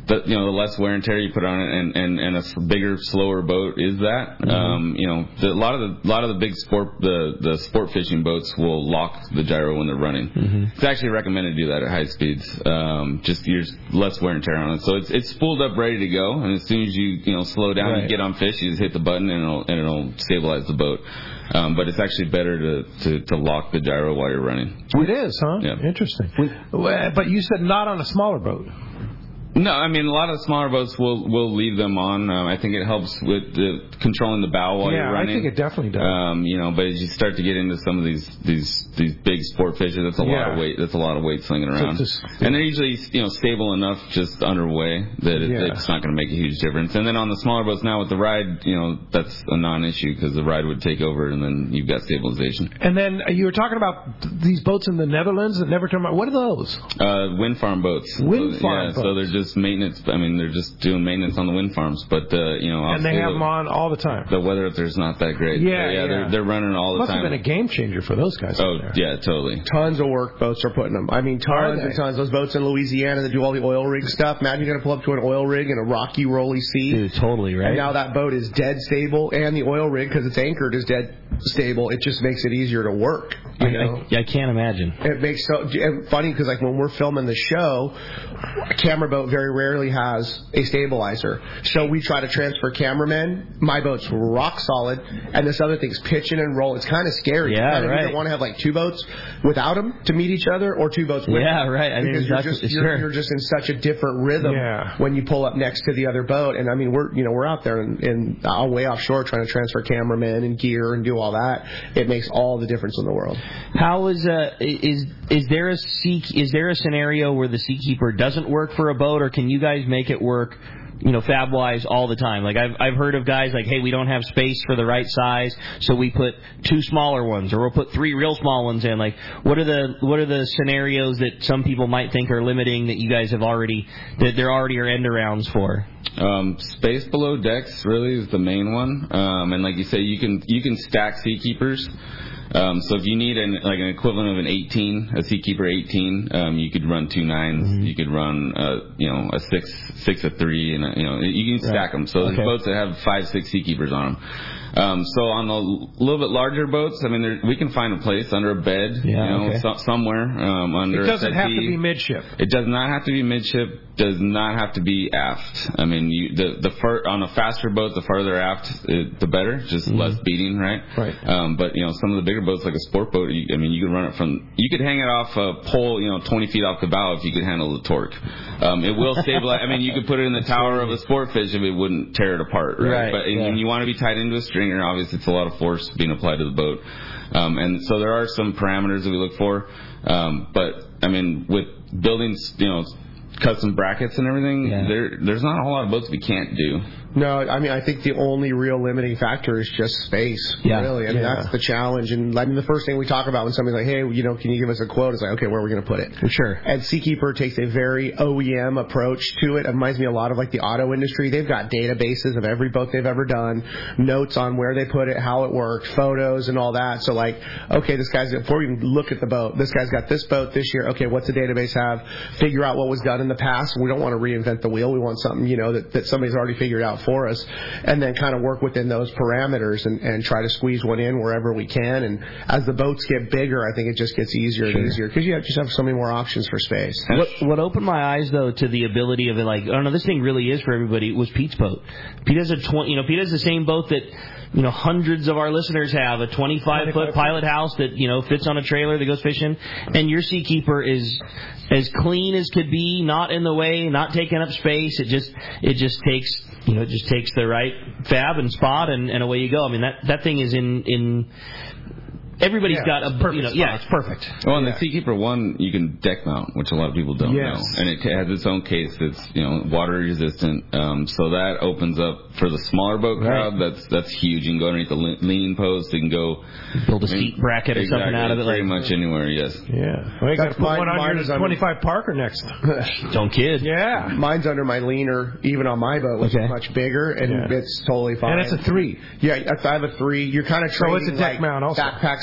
the, you know, the less wear and tear you put on it, and, and, and a bigger, slower boat is that. Mm-hmm. Um, you know, the, a lot of the a lot of the big sport the, the sport fishing boats will lock the gyro when they're running. Mm-hmm. It's actually recommended to do that at high speeds. Um, just there's less wear and tear on it, so it's it's spooled up, ready to go. And as soon as you you know slow down right. and get on fish, you just hit the button and it'll and it'll stabilize the boat. Um, but it's actually better to, to, to lock the gyro while you're running. It is, huh? Yeah. Interesting. But you said not on a smaller boat. No, I mean, a lot of smaller boats will will leave them on. Um, I think it helps with the, controlling the bow while yeah, you're running. Yeah, I think it definitely does. Um, you know, but as you start to get into some of these these these big sport fishes, that's a yeah. lot of weight. That's a lot of weight slinging around. So just, and they're usually you know stable enough just underway that it, yeah. it's not going to make a huge difference. And then on the smaller boats now with the ride, you know, that's a non-issue because the ride would take over and then you've got stabilization. And then you were talking about these boats in the Netherlands that never turn out. What are those? Uh, wind farm boats. Wind so, farm yeah, boats. So they're just maintenance. I mean, they're just doing maintenance on the wind farms, but uh, you know, and they have them on all the time. The weather up there's not that great. Yeah, yeah, yeah. They're, they're running all the Must time. Must have been a game changer for those guys. Oh, yeah, totally. Tons of work boats are putting them. I mean, tons and tons. Those boats in Louisiana that do all the oil rig stuff. Imagine you're going to pull up to an oil rig in a rocky, rolly sea. Dude, totally, right? And now that boat is dead stable, and the oil rig, because it's anchored, is dead stable. It just makes it easier to work. You I, know? I, I can't imagine. It makes so and funny because like when we're filming the show, a camera boat very rarely has a stabilizer. So we try to transfer cameramen. My boat's rock solid, and this other thing's pitching and rolling. It's kind of scary. Yeah, kind of right. You don't want to have like two boats without them to meet each other, or two boats with yeah, them. right. I because mean, you're just you're, sure. you're just in such a different rhythm yeah. when you pull up next to the other boat. And I mean, we're you know we're out there in, in uh, way offshore trying to transfer cameramen and gear and do all that. It makes all the difference in the world. How is uh is is there a sea is there a scenario where the Seakeeper doesn't work for a boat, or can you guys make it work, you know, fab wise all the time? Like I've I've heard of guys like, hey, we don't have space for the right size, so we put two smaller ones, or we'll put three real small ones in. Like, what are the what are the scenarios that some people might think are limiting that you guys have already that there already are end arounds for? Um, space below decks really is the main one, um, and like you say, you can you can stack Seakeepers. Um, so if you need an, like an equivalent of an eighteen, a Seakeeper eighteen, um, you could run two nines. Mm-hmm. You could run, uh, you know, a six, six a three, and a, you know, you can stack right. them. So okay. there's boats that have five, six Seakeepers on them. Um, so on the little bit larger boats, I mean, there, we can find a place under a bed, yeah, you know, okay. so, somewhere um, under. It doesn't a have to be midship. It does not have to be midship. Does not have to be aft. I mean, you, the the far, on a faster boat, the farther aft, it, the better. Just mm-hmm. less beating, right? Right. Um, but you know, some of the bigger boats, like a sport boat, you, I mean, you could run it from. You could hang it off a pole, you know, twenty feet off the bow if you could handle the torque. Um, it will stabilize. I mean, you could put it in the tower of a sport fish if it wouldn't tear it apart, right? right but yeah. and you want to be tied into a stringer. Obviously, it's a lot of force being applied to the boat. Um, and so there are some parameters that we look for. Um, but I mean, with building, you know, custom brackets and everything, yeah. there there's not a whole lot of boats we can't do. No, I mean, I think the only real limiting factor is just space, yeah. really. I mean, yeah. that's the challenge. And I mean, the first thing we talk about when somebody's like, hey, you know, can you give us a quote? It's like, okay, where are we going to put it? For sure. And Seakeeper takes a very O E M approach to it. It reminds me a lot of like the auto industry. They've got databases of every boat they've ever done, notes on where they put it, how it worked, photos and all that. So like, okay, this guy's, before we even look at the boat, this guy's got this boat this year. Okay, what's the database have? Figure out what was done in the past. We don't want to reinvent the wheel. We want something, you know, that, that somebody's already figured out for us. And then kind of work within those parameters and, and try to squeeze one in wherever we can. And as the boats get bigger, I think it just gets easier sure. and easier because you have, just have so many more options for space. What, what opened my eyes though to the ability of it, like, I don't know, this thing really is for everybody, was Pete's boat. Pete has a twenty, you know, Pete has the same boat that, you know, hundreds of our listeners have, a twenty-five foot pilot house that, you know, fits on a trailer that goes fishing. And your Seakeeper is as clean as could be, not in the way, not taking up space. It just, it just takes, you know, it just takes the right fab and spot, and, and away you go. I mean, that, that thing is in, in, everybody's yeah, got a, perfect you know, spot. yeah, it's perfect. Well, and yeah. the Seakeeper one, you can deck mount, which a lot of people don't yes. know, and it has its own case that's, you know, water resistant. Um, so that opens up for the smaller boat crowd. Right. That's that's huge. You can go underneath the lean post. You can go build a I mean, seat bracket or exactly, something out of it. Pretty like, much anywhere. Yes. Yeah. Well, you got to put mine, one on your twenty-five Parker next. Don't kid. Yeah. Mine's under my leaner, even on my boat, which okay. is much bigger, and yeah. it's totally fine. And it's a three. Yeah, I have a three. You're kind of so trading it's a deck like mount also. backpack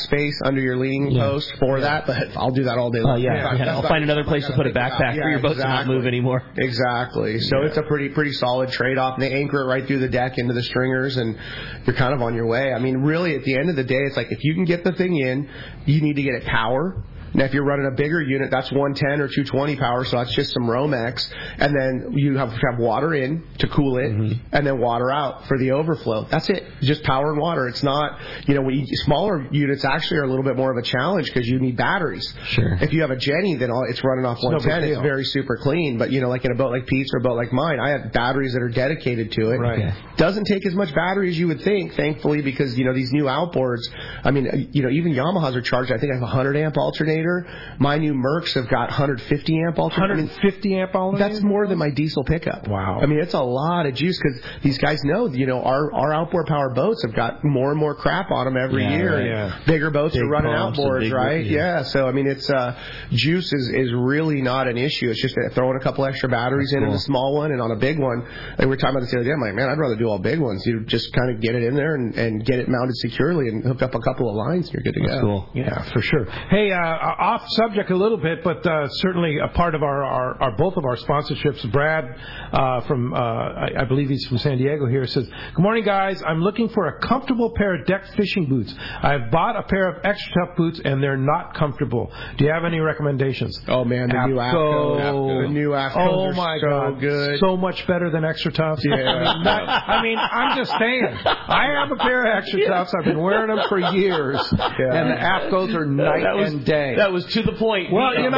space under your leaning yeah. post for yeah. that, but I'll do that all day long. Uh, yeah, yeah. I'll find another place to put a backpack for your boat to not move anymore. Exactly. So yeah. it's a pretty pretty solid trade-off. And they anchor it right through the deck into the stringers, and you're kind of on your way. I mean, really, at the end of the day, it's like if you can get the thing in, you need to get it power. Now, if you're running a bigger unit, that's one ten or two twenty power, so that's just some Romex. And then you have to have water in to cool it, mm-hmm. and then water out for the overflow. That's it. Just power and water. It's not, you know, when you, smaller units actually are a little bit more of a challenge because you need batteries. Sure. If you have a Jenny, then all, it's running off one ten. No, it's very super clean. But, you know, like in a boat like Pete's or a boat like mine, I have batteries that are dedicated to it. Right. Okay. Doesn't take as much battery as you would think, thankfully, because, you know, these new outboards, I mean, you know, even Yamahas are charged. I think I have a one hundred amp alternator. My new Mercs have got one hundred fifty amp alternator. one hundred fifty amp alternator? That's more than my diesel pickup. Wow. I mean, it's a lot of juice because these guys know, you know, our, our outboard power boats have got more and more crap on them every yeah, year. Right, yeah. Bigger boats big are running outboards, right? Yeah. yeah. So, I mean, it's uh, juice is, is really not an issue. It's just throwing a couple extra batteries That's in cool. in a small one, and on a big one. And we were talking about this the other day. I'm like, man, I'd rather do all big ones. You just kind of get it in there and, and get it mounted securely and hook up a couple of lines, and you're good to That's go. Cool. Yeah, for sure. Hey, uh, off subject a little bit, but uh, certainly a part of our, our, our both of our sponsorships. Brad uh, from uh, I, I believe he's from San Diego here says, "Good morning, guys. I'm looking for a comfortable pair of deck fishing boots. I've bought a pair of extra tough boots and they're not comfortable. Do you have any recommendations?" Oh man, the new AFCO, the new AFCO. Oh my so God, good. So much better than extra toughs. Yeah. I mean, not, I mean, I'm just saying. I have a pair of extra toughs. I've been wearing them for years, yeah. and the AFCOs are night that was, and day. That was to the point. Well, you know,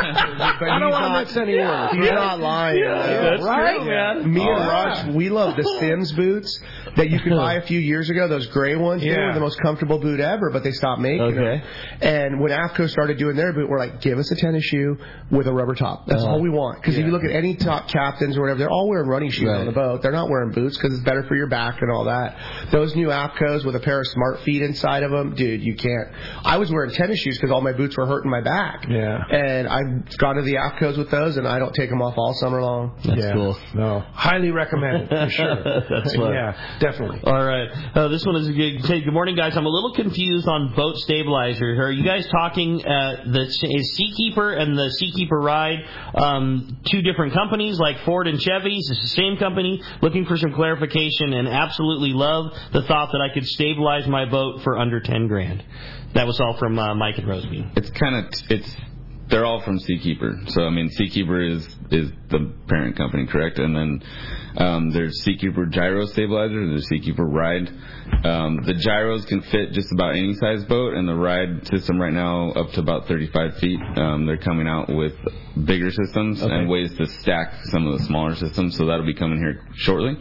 I don't want to mix any words. He's right? not lying. Yeah, yeah, that's right, true, man. Me oh, and Rush, we love the Sims boots that you could buy a few years ago. Those gray ones, yeah. they were the most comfortable boot ever, but they stopped making okay. them. And when AFCO started doing their boot, we're like, give us a tennis shoe with a rubber top. That's uh, all we want. Because yeah. if you look at any top captains or whatever, they're all wearing running shoes right. on the boat. They're not wearing boots because it's better for your back and all that. Those new AFCOs with a pair of smart feet inside of them, dude, you can't. I was wearing tennis shoes because all my boots were hurting my back. Yeah. And I've gone to the AFCOs with those, and I don't take them off all summer long. That's yeah. cool. No. Highly recommended, for sure. That's fun. Yeah, definitely. All right. Uh, this one is a good. Hey, good morning, guys. I'm a little confused on boat stabilizers. Are you guys talking uh, the is Seakeeper and the Seakeeper Ride um, two different companies like Ford and Chevy's? It's the same company. Looking for some clarification, and absolutely love the thought that I could stabilize my boat for under ten grand. That was all from uh, Mike and Roseby. It's kind of it's. They're all from Seakeeper. So, I mean, Seakeeper is, is the parent company, correct? And then um, there's Seakeeper Gyro Stabilizer and there's Seakeeper Ride. Um, the gyros can fit just about any size boat, and the Ride system right now up to about thirty-five feet. Um, they're coming out with bigger systems okay. and ways to stack some of the smaller systems, so that'll be coming here shortly.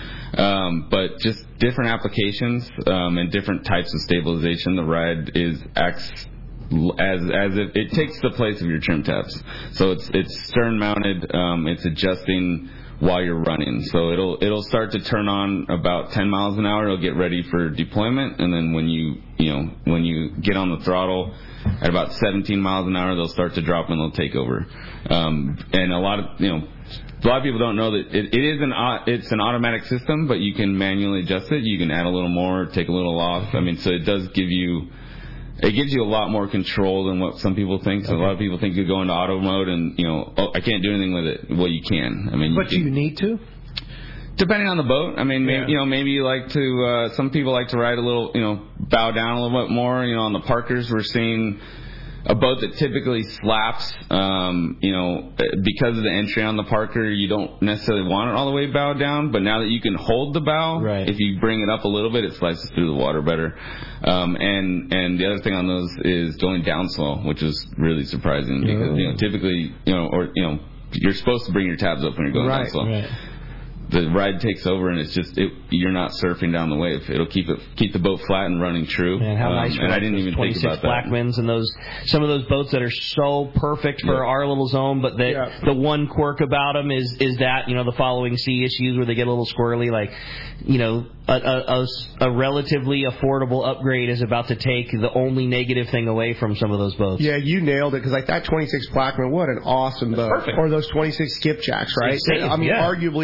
Um, but just different applications um, and different types of stabilization. The Ride is acts as as if it takes the place of your trim tabs. So it's it's stern mounted. Um, it's adjusting while you're running. So it'll it'll start to turn on about ten miles an hour. It'll get ready for deployment, and then when you you know when you get on the throttle at about seventeen miles an hour, they'll start to drop and they'll take over. Um, and a lot of you know. A lot of people don't know that it, it is an it's an automatic system, but you can manually adjust it. You can add a little more, take a little off. I mean, so it does give you it gives you a lot more control than what some people think. So okay. a lot of people think you go into auto mode and you know, oh, I can't do anything with it. Well, you can. I mean, but you, you need to. Depending on the boat, I mean, maybe, yeah. you know, maybe you like to. Uh, some people like to ride a little, you know, bow down a little bit more. You know, on the Parkers, we're seeing a boat that typically slaps, um, you know, because of the entry on the Parker, you don't necessarily want it all the way bowed down, but now that you can hold the bow, right. if you bring it up a little bit, it slices through the water better. Um, and, and the other thing on those is going down slow, which is really surprising because, you know, typically, you know, or, you know, you're supposed to bring your tabs up when you're going right, down slow. Right. The Ride takes over, and it's just it, you're not surfing down the wave. It'll keep it keep the boat flat and running true. And how um, nice! And I didn't even think about that. Blackmans and those some of those boats that are so perfect for yeah. our little zone, but the yeah. the one quirk about them is is that you know the following sea issues where they get a little squirrely. Like you know a, a, a, a relatively affordable upgrade is about to take the only negative thing away from some of those boats. Yeah, you nailed it because like that twenty-six Blackman, what an awesome boat! Perfect. Or those twenty-six Skipjacks, right? Safe, I mean, yeah. arguably there's not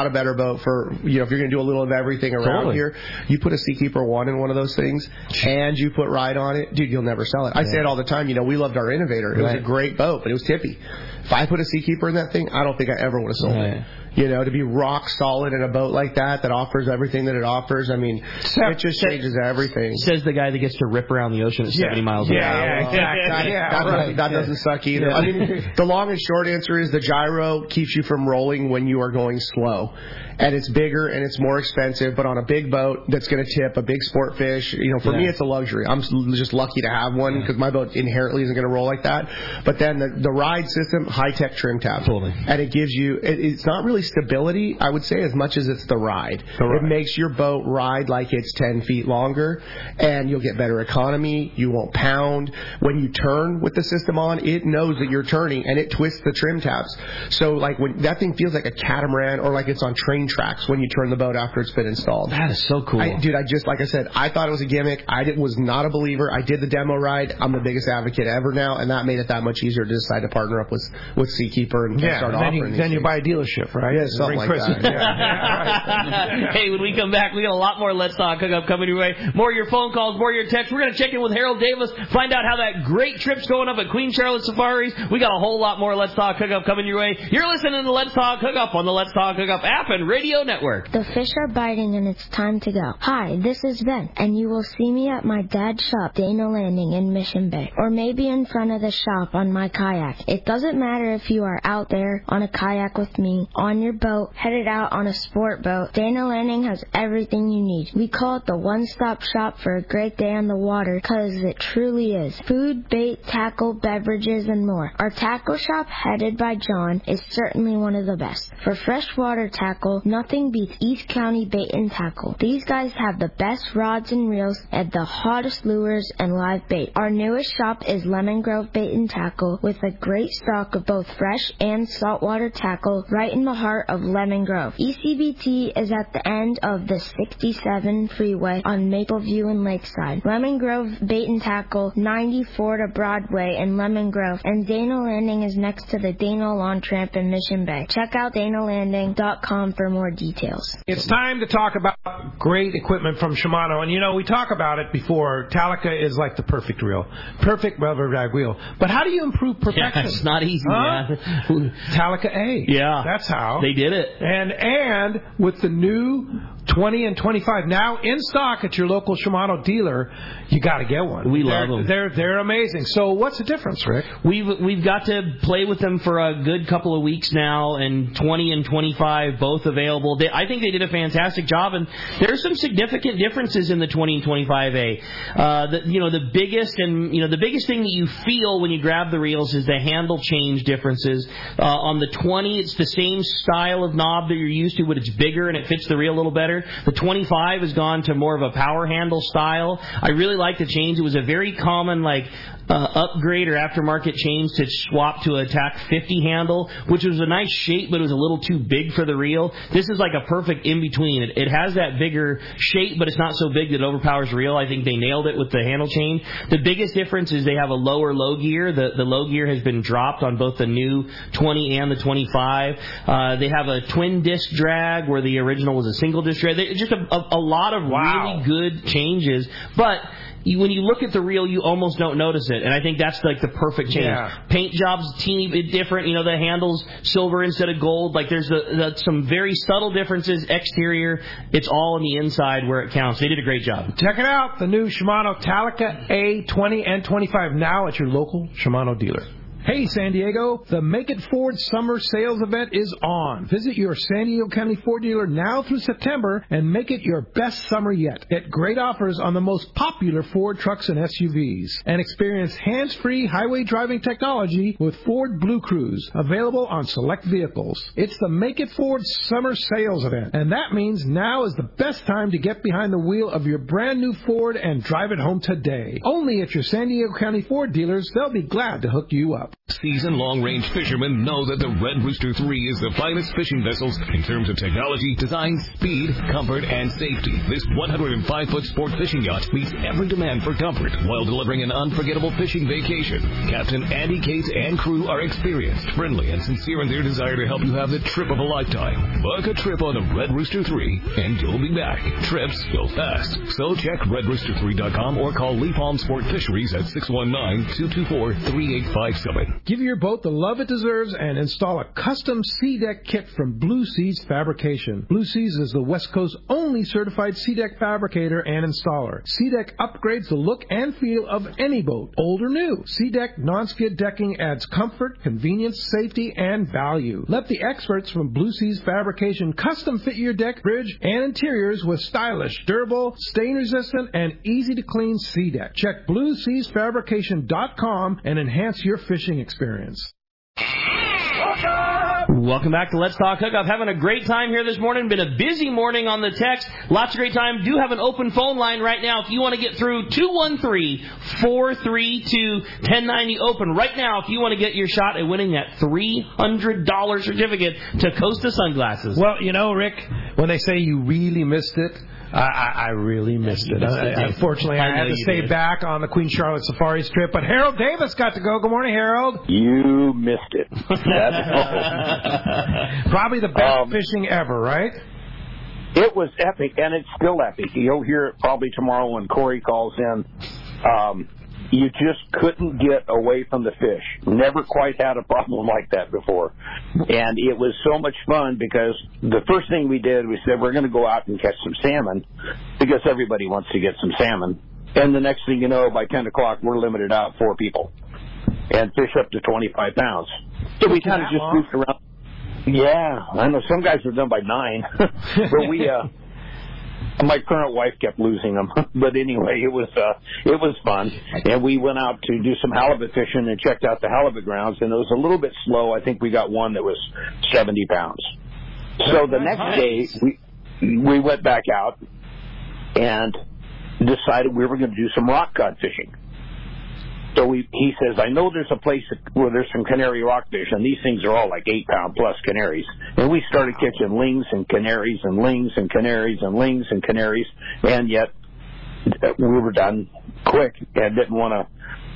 not a better boat for, you know, if you're going to do a little of everything around Totally. here. You put a Seakeeper one in one of those things, and you put Ride on it, dude, you'll never sell it. I Yeah. say it all the time. You know, we loved our Innovator. It Right. was a great boat, but it was tippy. If I put a Seakeeper in that thing, I don't think I ever would have sold Right. it. You know, to be rock solid in a boat like that that offers everything that it offers, I mean, it just changes everything. Says the guy that gets to rip around the ocean at seventy miles an Yeah, hour. yeah, exactly. That, Yeah, that, right. doesn't, that doesn't suck either. Yeah. I mean, the long and short answer is the gyro keeps you from rolling when you are going slow. And it's bigger and it's more expensive, but on a big boat that's going to tip a big sport fish, you know, for Yeah. me it's a luxury. I'm just lucky to have one because my boat inherently isn't going to roll like that. But then the, the Ride system, high-tech trim tab. Totally. And it gives you, it, it's not really stability, I would say, as much as it's the ride. The ride. It makes your boat ride like it's ten feet longer, and you'll get better economy. You won't pound. When you turn with the system on, it knows that you're turning, and it twists the trim tabs. So, like, when that thing feels like a catamaran or like it's on train tracks when you turn the boat after it's been installed. That is so cool. I, dude, I just, like I said, I thought it was a gimmick. I did, was not a believer. I did the demo ride. I'm the biggest advocate ever now, and that made it that much easier to decide to partner up with, with Seakeeper and Yeah, start then offering you, these then you things. buy a dealership, right? Yeah, something Bring like Chris- that. Yeah. Hey, when we come back, we got a lot more Let's Talk Hookup coming your way. More of your phone calls, more of your texts. We're going to check in with Harold Davis, find out how that great trip's going up at Queen Charlotte Safaris. We got a whole lot more Let's Talk Hookup coming your way. You're listening to Let's Talk Hookup on the Let's Talk Hookup app and radio network. The fish are biting and it's time to go. Hi, this is Ben, and you will see me at my dad's shop, Dana Landing in Mission Bay, or maybe in front of the shop on my kayak. It doesn't matter if you are out there on a kayak with me, on your boat, headed out on a sport boat. Dana Landing has everything you need. We call it the one-stop shop for a great day on the water because it truly is. Food, bait, tackle, beverages, and more. Our tackle shop, headed by John, is certainly one of the best. For freshwater tackle, nothing beats East County Bait and Tackle. These guys have the best rods and reels and the hottest lures and live bait. Our newest shop is Lemon Grove Bait and Tackle with a great stock of both fresh and saltwater tackle right in the heart of Lemon Grove. E C B T is at the end of the sixty-seven freeway on Mapleview and Lakeside. Lemon Grove Bait and Tackle, ninety-four to Broadway in Lemon Grove, and Dana Landing is next to the Dana Lawn Tramp in Mission Bay. Check out dana landing dot com for more details. It's time to talk about great equipment from Shimano. And, you know, we talk about it before. Talica is like the perfect reel. Perfect rubber drag wheel. But how do you improve perfection? Yeah, it's not easy, huh? man. Talica A. Yeah. That's how. They did it. And and with the new twenty and twenty-five now in stock at your local Shimano dealer, you got to get one. We they're, love them. They're they're amazing. So what's the difference, Rick? We've we've got to play with them for a good couple of weeks now, and twenty and twenty-five both available. They, I think they did a fantastic job, and there's some significant differences in the twenty and twenty-five A. Uh, the, you know, the biggest and you know the biggest thing that you feel when you grab the reels is the handle change differences. Uh, on the twenty, it's the same style of knob that you're used to, but it's bigger and it fits the reel a little better. The twenty-five has gone to more of a power handle style. I really like the change. It was a very common like uh, upgrade or aftermarket change to swap to a T A C fifty handle, which was a nice shape, but it was a little too big for the reel. This is like a perfect in between. It, it has that bigger shape, but it's not so big that it overpowers the reel. I think they nailed it with the handle change. The biggest difference is they have a lower low gear. The the low gear has been dropped on both the new twenty and the twenty-five. Uh, they have a twin disc drag where the original was a single disc drag. They, just a, a, a lot of Wow. really good changes, but You, when you look at the reel, you almost don't notice it, and I think that's like the perfect change. Yeah. Paint job's a teeny bit different. You know, the handle's silver instead of gold. Like there's the, the, some very subtle differences. Exterior, it's all on the inside where it counts. They did a great job. Check it out, the new Shimano Talica A twenty and twenty-five now at your local Shimano dealer. Hey, San Diego, the Make It Ford Summer Sales Event is on. Visit your San Diego County Ford dealer now through September and make it your best summer yet. Get great offers on the most popular Ford trucks and S U Vs. And experience hands-free highway driving technology with Ford Blue Cruise, available on select vehicles. It's the Make It Ford Summer Sales Event, and that means now is the best time to get behind the wheel of your brand new Ford and drive it home today. Only at your San Diego County Ford dealers, they'll be glad to hook you up. Seasoned long-range fishermen know that the Red Rooster three is the finest fishing vessels in terms of technology, design, speed, comfort, and safety. This one hundred five foot sport fishing yacht meets every demand for comfort while delivering an unforgettable fishing vacation. Captain Andy Cates and crew are experienced, friendly, and sincere in their desire to help you have the trip of a lifetime. Book a trip on the Red Rooster three, and you'll be back. Trips go fast. So check red rooster three dot com or call Lee Palm Sport Fisheries at six one nine, two two four, three eight five seven. Give your boat the love it deserves and install a custom Sea Deck kit from Blue Seas Fabrication. Blue Seas is the West Coast's only certified Sea Deck fabricator and installer. Sea Deck upgrades the look and feel of any boat, old or new. Sea Deck non-skid decking adds comfort, convenience, safety, and value. Let the experts from Blue Seas Fabrication custom fit your deck, bridge, and interiors with stylish, durable, stain-resistant, and easy-to-clean Sea Deck. Check blue seas fabrication dot com and enhance your fishing experience. Welcome back to Let's Talk Hookup. Having a great time here this morning. Been a busy morning on the text. Lots of great time. Do have an open phone line right now. If you want to get through, two one three, four three two, one oh nine oh open right now if you want to get your shot at winning that three hundred dollars certificate to Costa Sunglasses. Well, you know, Rick, when they say you really missed it, I, I, I really missed it. missed Uh, it, unfortunately, I, I had know to you stay did. back on the Queen Charlotte Safaris trip, but Harold Davis got to go. Good morning, Harold. You missed it. Probably the best Um, fishing ever, right? It was epic, and it's still epic. You'll hear it probably tomorrow when Corey calls in. Um, you just couldn't get away from the fish. Never quite had a problem like that before. And it was so much fun because the first thing we did, we said we're going to go out and catch some salmon because everybody wants to get some salmon. And the next thing you know, by ten o'clock, we're limited out four people and fish up to twenty-five pounds. So we kind of just goofed around. Yeah, I know some guys were done by nine, but we, uh, my current wife kept losing them. But anyway, it was, uh, it was fun. And we went out to do some halibut fishing and checked out the halibut grounds, and it was a little bit slow. I think we got one that was seventy pounds. So the next day, we, we went back out and decided we were going to do some rock cod fishing. So we, he says, I know there's a place where there's some canary rockfish, and these things are all like eight pound plus canaries. And we started catching lings and canaries and lings and canaries and lings and canaries, and yet we were done quick and didn't want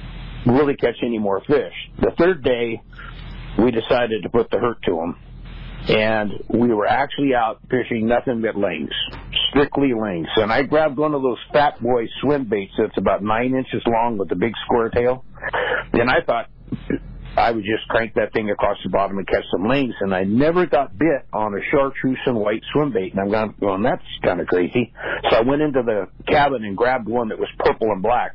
to really catch any more fish. The third day, we decided to put the hurt to them. And we were actually out fishing nothing but lings, strictly lings. And I grabbed one of those fat boy swim baits that's about nine inches long with a big square tail. And I thought I would just crank that thing across the bottom and catch some lings. And I never got bit on a chartreuse and white swim bait. And I'm going, that's kind of crazy. So I went into the cabin and grabbed one that was purple and black.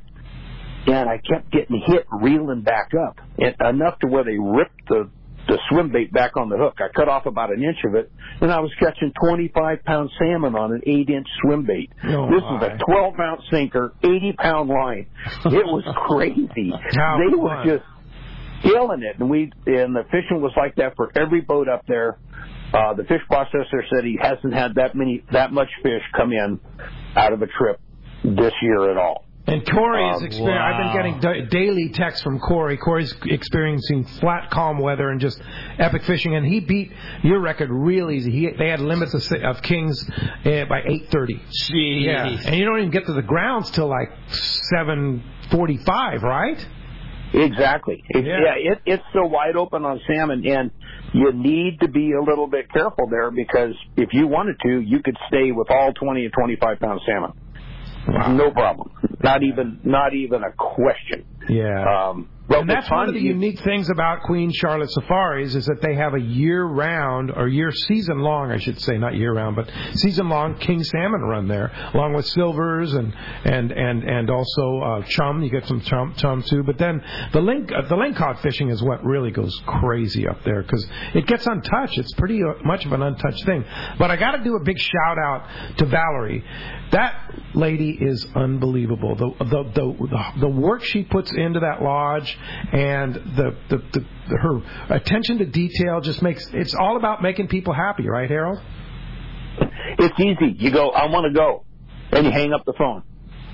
And I kept getting hit reeling back up, and enough to where they ripped the the swim bait back on the hook. I cut off about an inch of it, and I was catching twenty-five pound salmon on an eight inch swim bait. Oh, this my. was a twelve ounce sinker, eighty pound line. It was crazy. How they fun. were just killing it, and we and the fishing was like that for every boat up there. Uh, the fish processor said he hasn't had that many that much fish come in out of a trip this year at all. And Corey is Um, experiencing, wow. I've been getting da- daily texts from Corey. Corey's experiencing flat, calm weather and just epic fishing, and he beat your record real easy. He, they had limits of, si- of kings uh, by eight thirty. Jeez. Yeah, and you don't even get to the grounds till like seven forty-five, right? Exactly. It, Yeah. yeah, it, it's so wide open on salmon, and you need to be a little bit careful there because if you wanted to, you could stay with all twenty and twenty-five pound salmon. Wow. No problem. Not even, not even a question. Yeah. Um, but And that's fun, one of the you- unique things about Queen Charlotte Safaris is that they have a year-round, or year season-long, I should say, not year-round, but season-long king salmon run there, along with silvers and and and and also uh, chum. You get some chum, chum too. But then the link uh, the lingcod fishing is what really goes crazy up there because it gets untouched. It's pretty uh, much of an untouched thing. But I got to do a big shout out to Valerie. That lady is unbelievable. The the the the work she puts into that lodge. And the, the, the, the her attention to detail just makes it's all about making people happy, right, Harold? It's easy. You go, I want to go, and you hang up the phone.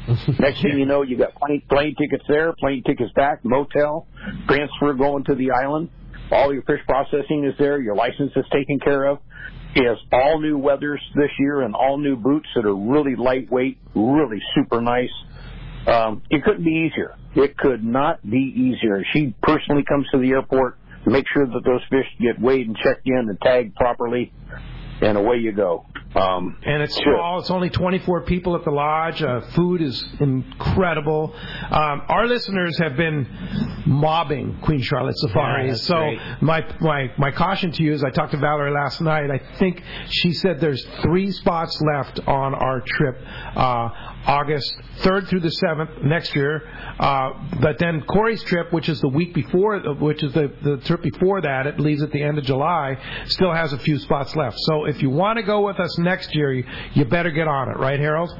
Next thing you know, you got plane, plane tickets there, plane tickets back, motel, transfer going to the island. All your fish processing is there. Your license is taken care of. He has all new weathers this year and all new boots that are really lightweight, really super nice. Um, it couldn't be easier. It could not be easier. She personally comes to the airport to make sure that those fish get weighed and checked in and tagged properly, and away you go. Um, and it's small. It's only twenty-four people at the lodge. Uh, food is incredible. Um, our listeners have been mobbing Queen Charlotte Safaris. Yeah, so great. my my my caution to you is I talked to Valerie last night. I think she said there's three spots left on our trip, uh, August third through the seventh next year. Uh, but then Corey's trip, which is the week before, which is the, the trip before that, it leaves at the end of July, still has a few spots left. So if you want to go with us next year, you, you better get on it, right, Harold?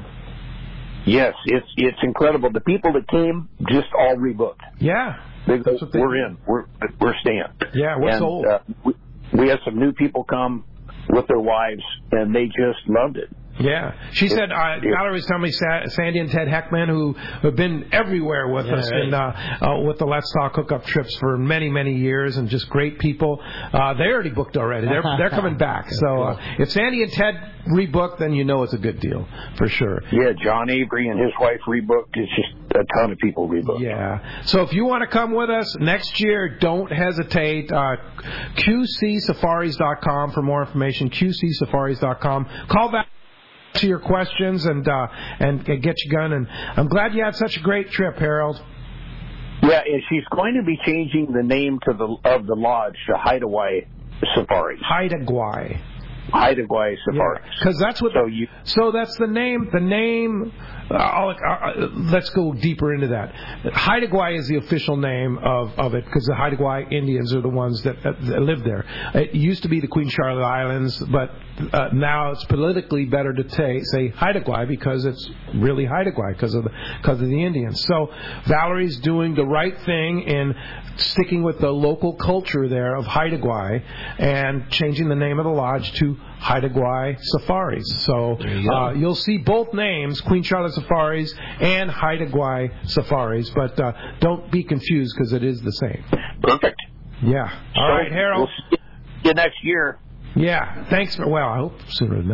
Yes, it's it's incredible. The people that came just all rebooked. Yeah, they go, they we're do. in. We're we're staying. Yeah, we're and, sold. Uh, we, we had some new people come with their wives, and they just loved it. Yeah. She said, uh, Valerie was telling me Sa- Sandy and Ted Heckman, who have been everywhere with yeah, us right. and uh, uh, with the Let's Talk Hookup trips for many, many years, and just great people. Uh, they already booked already. They're they're coming back. So uh, if Sandy and Ted rebook, then you know it's a good deal for sure. Yeah, John Avery and his wife rebooked. It's just a ton of people rebooked. Yeah. So if you want to come with us next year, don't hesitate. Uh, Q C safaris dot com for more information. Q C safaris dot com. Call back to your questions and uh, and get you going. And I'm glad you had such a great trip, Harold. Yeah, and she's going to be changing the name to the of the lodge to Hideaway Safaris. Hideaway. Hideaway Safaris. Because yeah, that's what. So the, you. So that's the name. The name. Uh, I'll, uh, let's go deeper into that. Hideaway is the official name of, of it because the Hideaway Indians are the ones that, that, that live there. It used to be the Queen Charlotte Islands, but uh, now it's politically better to t- say Hideaway because it's really Hideaway because of the because of the Indians. So Valerie's doing the right thing in sticking with the local culture there of Hideaway and changing the name of the lodge to Hideaway Safaris. So you uh, you'll see both names, Queen Charlotte Safaris and Hideaway Safaris, but uh, don't be confused because it is the same. Perfect. Yeah. All so right, Harold. We'll see you next year. Yeah. Thanks for, well, I hope sooner than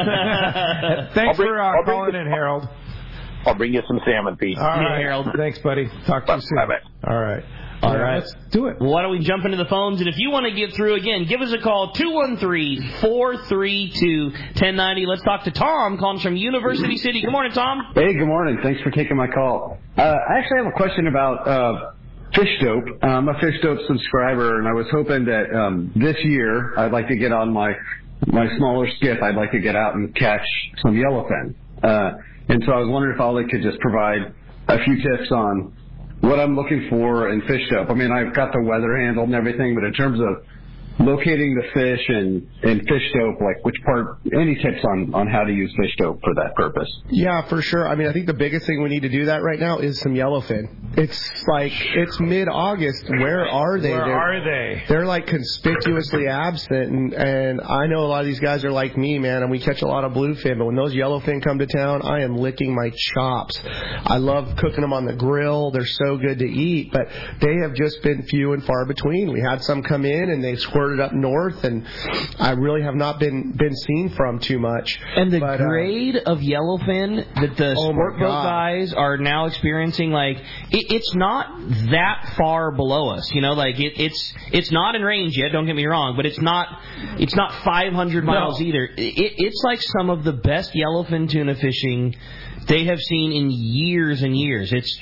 that. Thanks bring, for uh, calling in, Harold. I'll bring you some salmon, Pete. All right, yeah, Harold. Thanks, buddy. Talk to you soon. Bye-bye. All right. All yeah, right. Let's do it. Well, why don't we jump into the phones? And if you want to get through again, give us a call, two one three, four three two, one zero nine zero. Let's talk to Tom, calling from University City. Good morning, Tom. Hey, good morning. Thanks for taking my call. Uh, I actually have a question about uh, Fish Dope. I'm a Fish Dope subscriber, and I was hoping that um, this year I'd like to get on my my smaller skiff. I'd like to get out and catch some yellowfin. Uh, and so I was wondering if Ollie could just provide a few tips on what I'm looking for in Fish Dope. I mean, I've got the weather handled and everything, but in terms of locating the fish and, and Fish Dope, like which part, any tips on, on how to use Fish Dope for that purpose? Yeah, for sure. I mean, I think the biggest thing we need to do that right now is some yellowfin. It's like, it's mid-August. Where are they? Where they're, are they? They're like conspicuously absent, and, and I know a lot of these guys are like me, man, and we catch a lot of bluefin, but when those yellowfin come to town, I am licking my chops. I love cooking them on the grill. They're so good to eat, but they have just been few and far between. We had some come in, and they squirted up north, and I really have not been been seen from too much. And the but, grade uh, of yellowfin that the oh sport boat guys are now experiencing, like it, it's not that far below us. You know, like it, it's it's not in range yet. Don't get me wrong, but it's not it's not five hundred miles no. either. It, it's like some of the best yellowfin tuna fishing they have seen in years and years. It's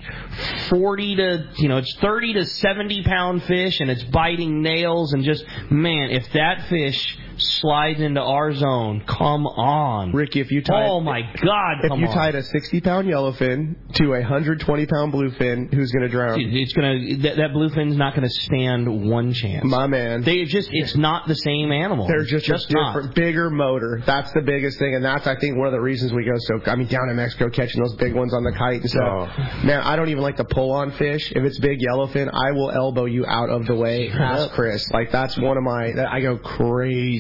forty to, you know, it's thirty to seventy pound fish, and it's biting nails, and just, man, if that fish slides into our zone, come on. Ricky, if you tied, oh my God, if come you on. tied a sixty pound yellowfin to a one hundred twenty pound bluefin, who's going to drown? Dude, it's gonna that, that bluefin's not going to stand one chance. My man. They just, it's not the same animal. They're just, just a different, not. bigger motor. That's the biggest thing, and that's, I think, one of the reasons we go so, I mean, down in Mexico catching those big ones on the kite and stuff. Oh. Man, I don't even like to pull on fish. If it's big yellowfin, I will elbow you out of the way. Ask Chris. Like, that's one of my, I go crazy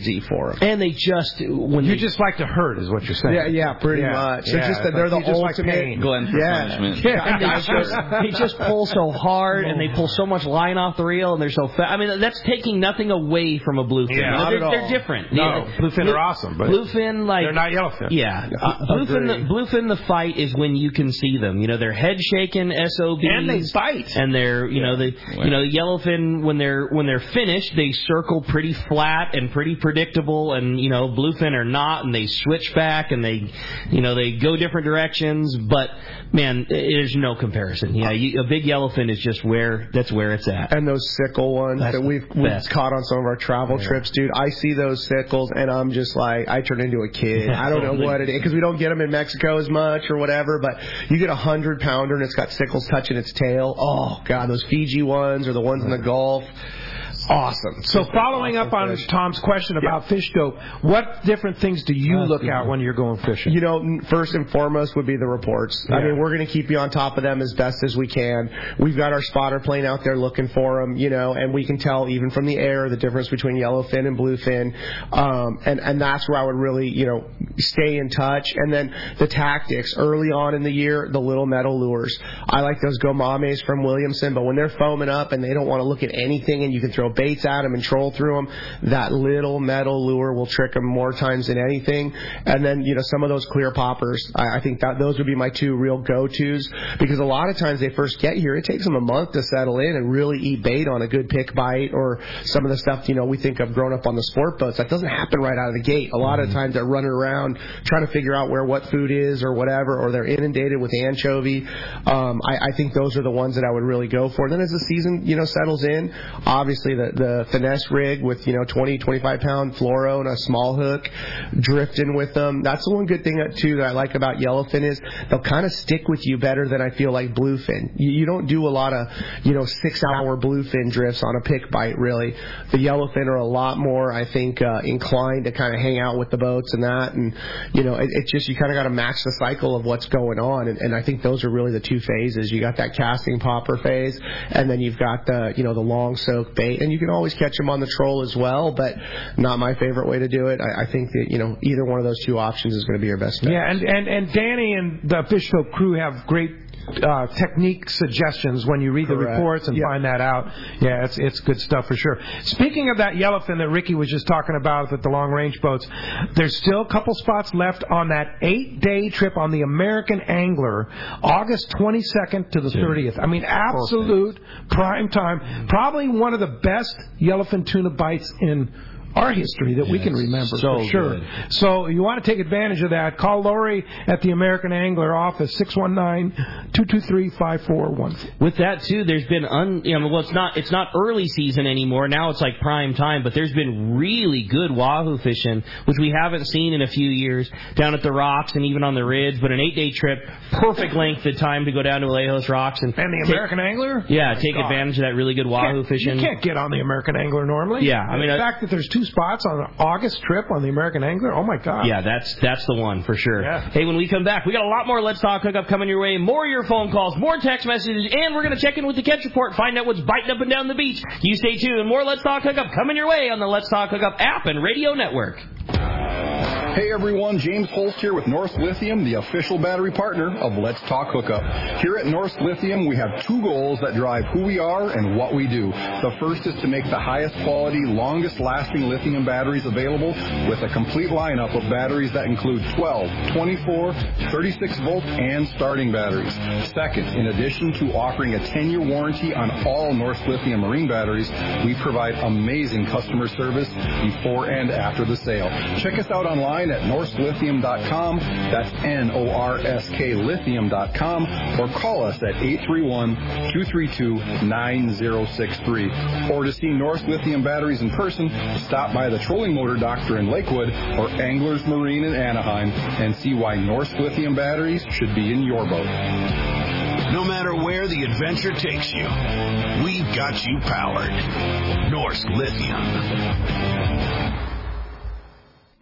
easy for them. And they just when you they, just like to hurt, is what you're saying. Yeah, yeah, pretty yeah. much. Yeah. They're just they're the just ultimate. like Glenn for yeah. punishment. Yeah, and they just they just pull so hard and they pull so much line off the reel and they're so fast. I mean, that's taking nothing away from a bluefin. Yeah, you know, not they're, at all. they're different. No, Yeah. bluefin Blue, are awesome, but bluefin like they're not yellowfin. Yeah, uh, bluefin. The, bluefin the fight is when you can see them. You know, they're head shaking S O Bs and they bite. And they're you yeah. know they wow. you know yellowfin when they're when they're finished they circle pretty flat and pretty predictable, and you know bluefin are not, and they switch back and they you know they go different directions. But man, there's no comparison. Yeah, you, a big yellowfin is just where that's where it's at. And those sickle ones that's that we've, we've caught on some of our travel yeah. trips, dude. I see those sickles and I'm just like, I turn into a kid. I don't know what it is because we don't get them in Mexico as much or whatever. But you get a hundred pounder and it's got sickles touching its tail. Oh God, those Fiji ones or the ones in the Gulf. Awesome. So following awesome up on fish. Tom's question about yeah. fish dope, what different things do you look at when you're going fishing? You know, first and foremost would be the reports. Yeah. I mean, we're going to keep you on top of them as best as we can. We've got our spotter plane out there looking for them, you know, and we can tell even from the air the difference between yellowfin and bluefin. Um, and, and that's where I would really, you know, stay in touch. And then the tactics early on in the year, the little metal lures. I like those gomames from Williamson, but when they're foaming up and they don't want to look at anything and you can throw baits at them and troll through them, that little metal lure will trick them more times than anything. And then, you know, some of those clear poppers, I, I think that those would be my two real go-tos, because a lot of times they first get here, it takes them a month to settle in and really eat bait on a good pick bite or some of the stuff, you know, we think of growing up on the sport boats. That doesn't happen right out of the gate. A lot of times they're running around trying to figure out where what food is or whatever, or they're inundated with anchovy. Um, I, I think those are the ones that I would really go for. Then as the season, you know, settles in, obviously the, the finesse rig with, you know, twenty, twenty-five pound fluoro and a small hook, drifting with them. That's the one good thing, that, too, that I like about yellowfin is they'll kind of stick with you better than I feel like bluefin. You, you don't do a lot of, you know, six-hour bluefin drifts on a pick bite, really. The yellowfin are a lot more, I think, uh, inclined to kind of hang out with the boats and that. And, you know, it, it's just you kind of got to match the cycle of what's going on. And, and I think those are really the two phases. You got that casting popper phase, and then you've got the, you know, the long soak bait. And you can always catch them on the troll as well, but not my favorite way to do it. I, I think that, you know, either one of those two options is going to be your best bet. Yeah, and, and, and Danny and the Fish Dope crew have great uh, technique suggestions when you read Correct. the reports and yeah. find that out. Yeah, it's it's good stuff for sure. Speaking of that yellowfin that Ricky was just talking about with the long range boats, there's still a couple spots left on that eight day trip on the American Angler, August twenty-second to the thirtieth. I mean, absolute Perfect. prime time. Probably one of the best yellowfin tuna bites in our history that yes, we can remember so for sure. Good. So you want to take advantage of that. Call Lori at the American Angler office, six one nine, two two three, five four one four. With that too, there's been un, you know, well, it's not it's not early season anymore. Now it's like prime time, but there's been really good wahoo fishing, which we haven't seen in a few years, down at the rocks and even on the ridge. But an eight day trip, perfect length of time to go down to Alejos Rocks and and the take, American Angler. Yeah, take God. advantage of that really good wahoo you fishing. You can't get on the American Angler normally. Yeah, I mean, the uh, fact that there's two spots on an August trip on the American Angler, oh my God. Yeah, that's that's the one for sure. Yeah. Hey, when we come back, we got a lot more Let's Talk Hookup coming your way, more of your phone calls, more text messages, and we're going to check in with the catch report, find out what's biting up and down the beach. You stay tuned. More Let's Talk Hookup coming your way on the Let's Talk Hookup app and radio network. Hey everyone, James Holst here with Norsk Lithium, the official battery partner of Let's Talk Hookup. Here at Norsk Lithium, we have two goals that drive who we are and what we do. The first is to make the highest quality, longest lasting lithium batteries available with a complete lineup of batteries that include twelve, twenty-four, thirty-six volt, and starting batteries. Second, in addition to offering a ten year warranty on all Norsk Lithium marine batteries, we provide amazing customer service before and after the sale. Check us out online at norsk lithium dot com. That's N O R S K lithium dot com, or call us at eight three one, two three two, nine zero six three. Or to see Norsk Lithium batteries in person, stop by the Trolling Motor Doctor in Lakewood or Anglers Marine in Anaheim and see why Norsk Lithium batteries should be in your boat. No matter where the adventure takes you, we've got you powered. Norsk Lithium.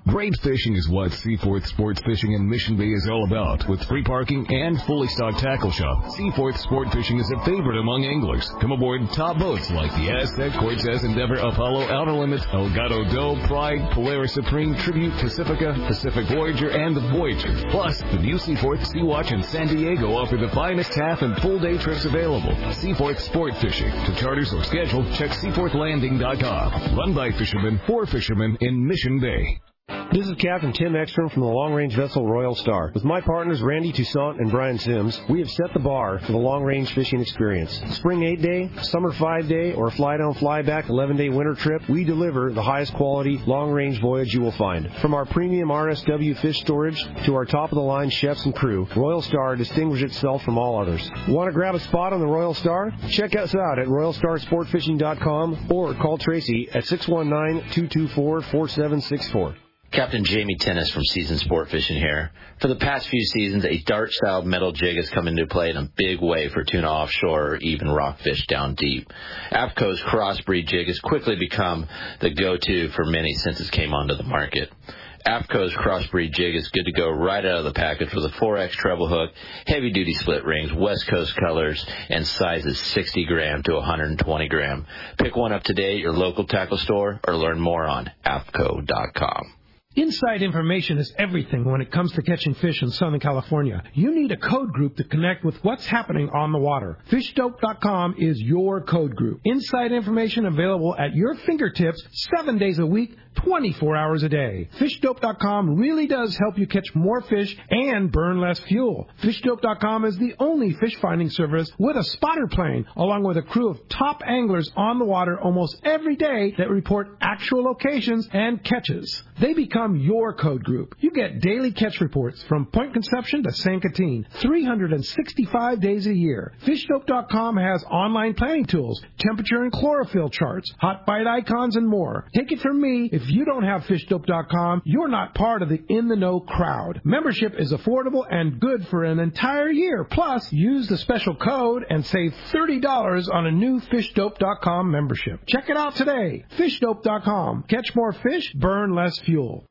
Great fishing is what Seaforth Sports Fishing in Mission Bay is all about. With free parking and fully stocked tackle shop, Seaforth Sport Fishing is a favorite among anglers. Come aboard top boats like the Aztec, Cortez, Endeavor, Apollo, Outer Limits, Elgato Doe, Pride, Polaris Supreme, Tribute, Pacifica, Pacific Voyager, and the Voyager. Plus, the new Seaforth Sea-Watch in San Diego offer the finest half and full day trips available. Seaforth Sport Fishing. To charters or schedule, check seaforth landing dot com. Run by fishermen for fishermen in Mission Bay. This is Captain Tim Ekstrom from the long-range vessel Royal Star. With my partners Randy Toussaint and Brian Sims, we have set the bar for the long-range fishing experience. Spring eight-day, summer five-day, or fly-down, fly-back eleven-day winter trip, we deliver the highest quality long-range voyage you will find. From our premium R S W fish storage to our top-of-the-line chefs and crew, Royal Star distinguishes itself from all others. Want to grab a spot on the Royal Star? Check us out at royal star sport fishing dot com or call Tracy at six one nine, two two four, four seven six four. Captain Jamie Tennis from Season Sport Fishing here. For the past few seasons, a dart-style metal jig has come into play in a big way for tuna offshore or even rockfish down deep. APCO's Crossbreed jig has quickly become the go-to for many since it came onto the market. APCO's Crossbreed jig is good to go right out of the package with a four X treble hook, heavy-duty split rings, West Coast colors, and sizes sixty gram to one hundred twenty gram. Pick one up today at your local tackle store or learn more on apco dot com. Inside information is everything when it comes to catching fish in Southern California. You need a code group to connect with what's happening on the water. fish dope dot com is your code group. Inside information available at your fingertips seven days a week, twenty-four hours a day. fish dope dot com really does help you catch more fish and burn less fuel. fish dope dot com is the only fish finding service with a spotter plane, along with a crew of top anglers on the water almost every day that report actual locations and catches. They become your code group. You get daily catch reports from Point Conception to San Catine, three hundred sixty-five days a year. fish dope dot com has online planning tools, temperature and chlorophyll charts, hot bite icons, and more. Take it from me, if you don't have fish dope dot com, you're not part of the in-the-know crowd. Membership is affordable and good for an entire year. Plus, use the special code and save thirty dollars on a new fish dope dot com membership. Check it out today. fish dope dot com. Catch more fish, burn less fuel.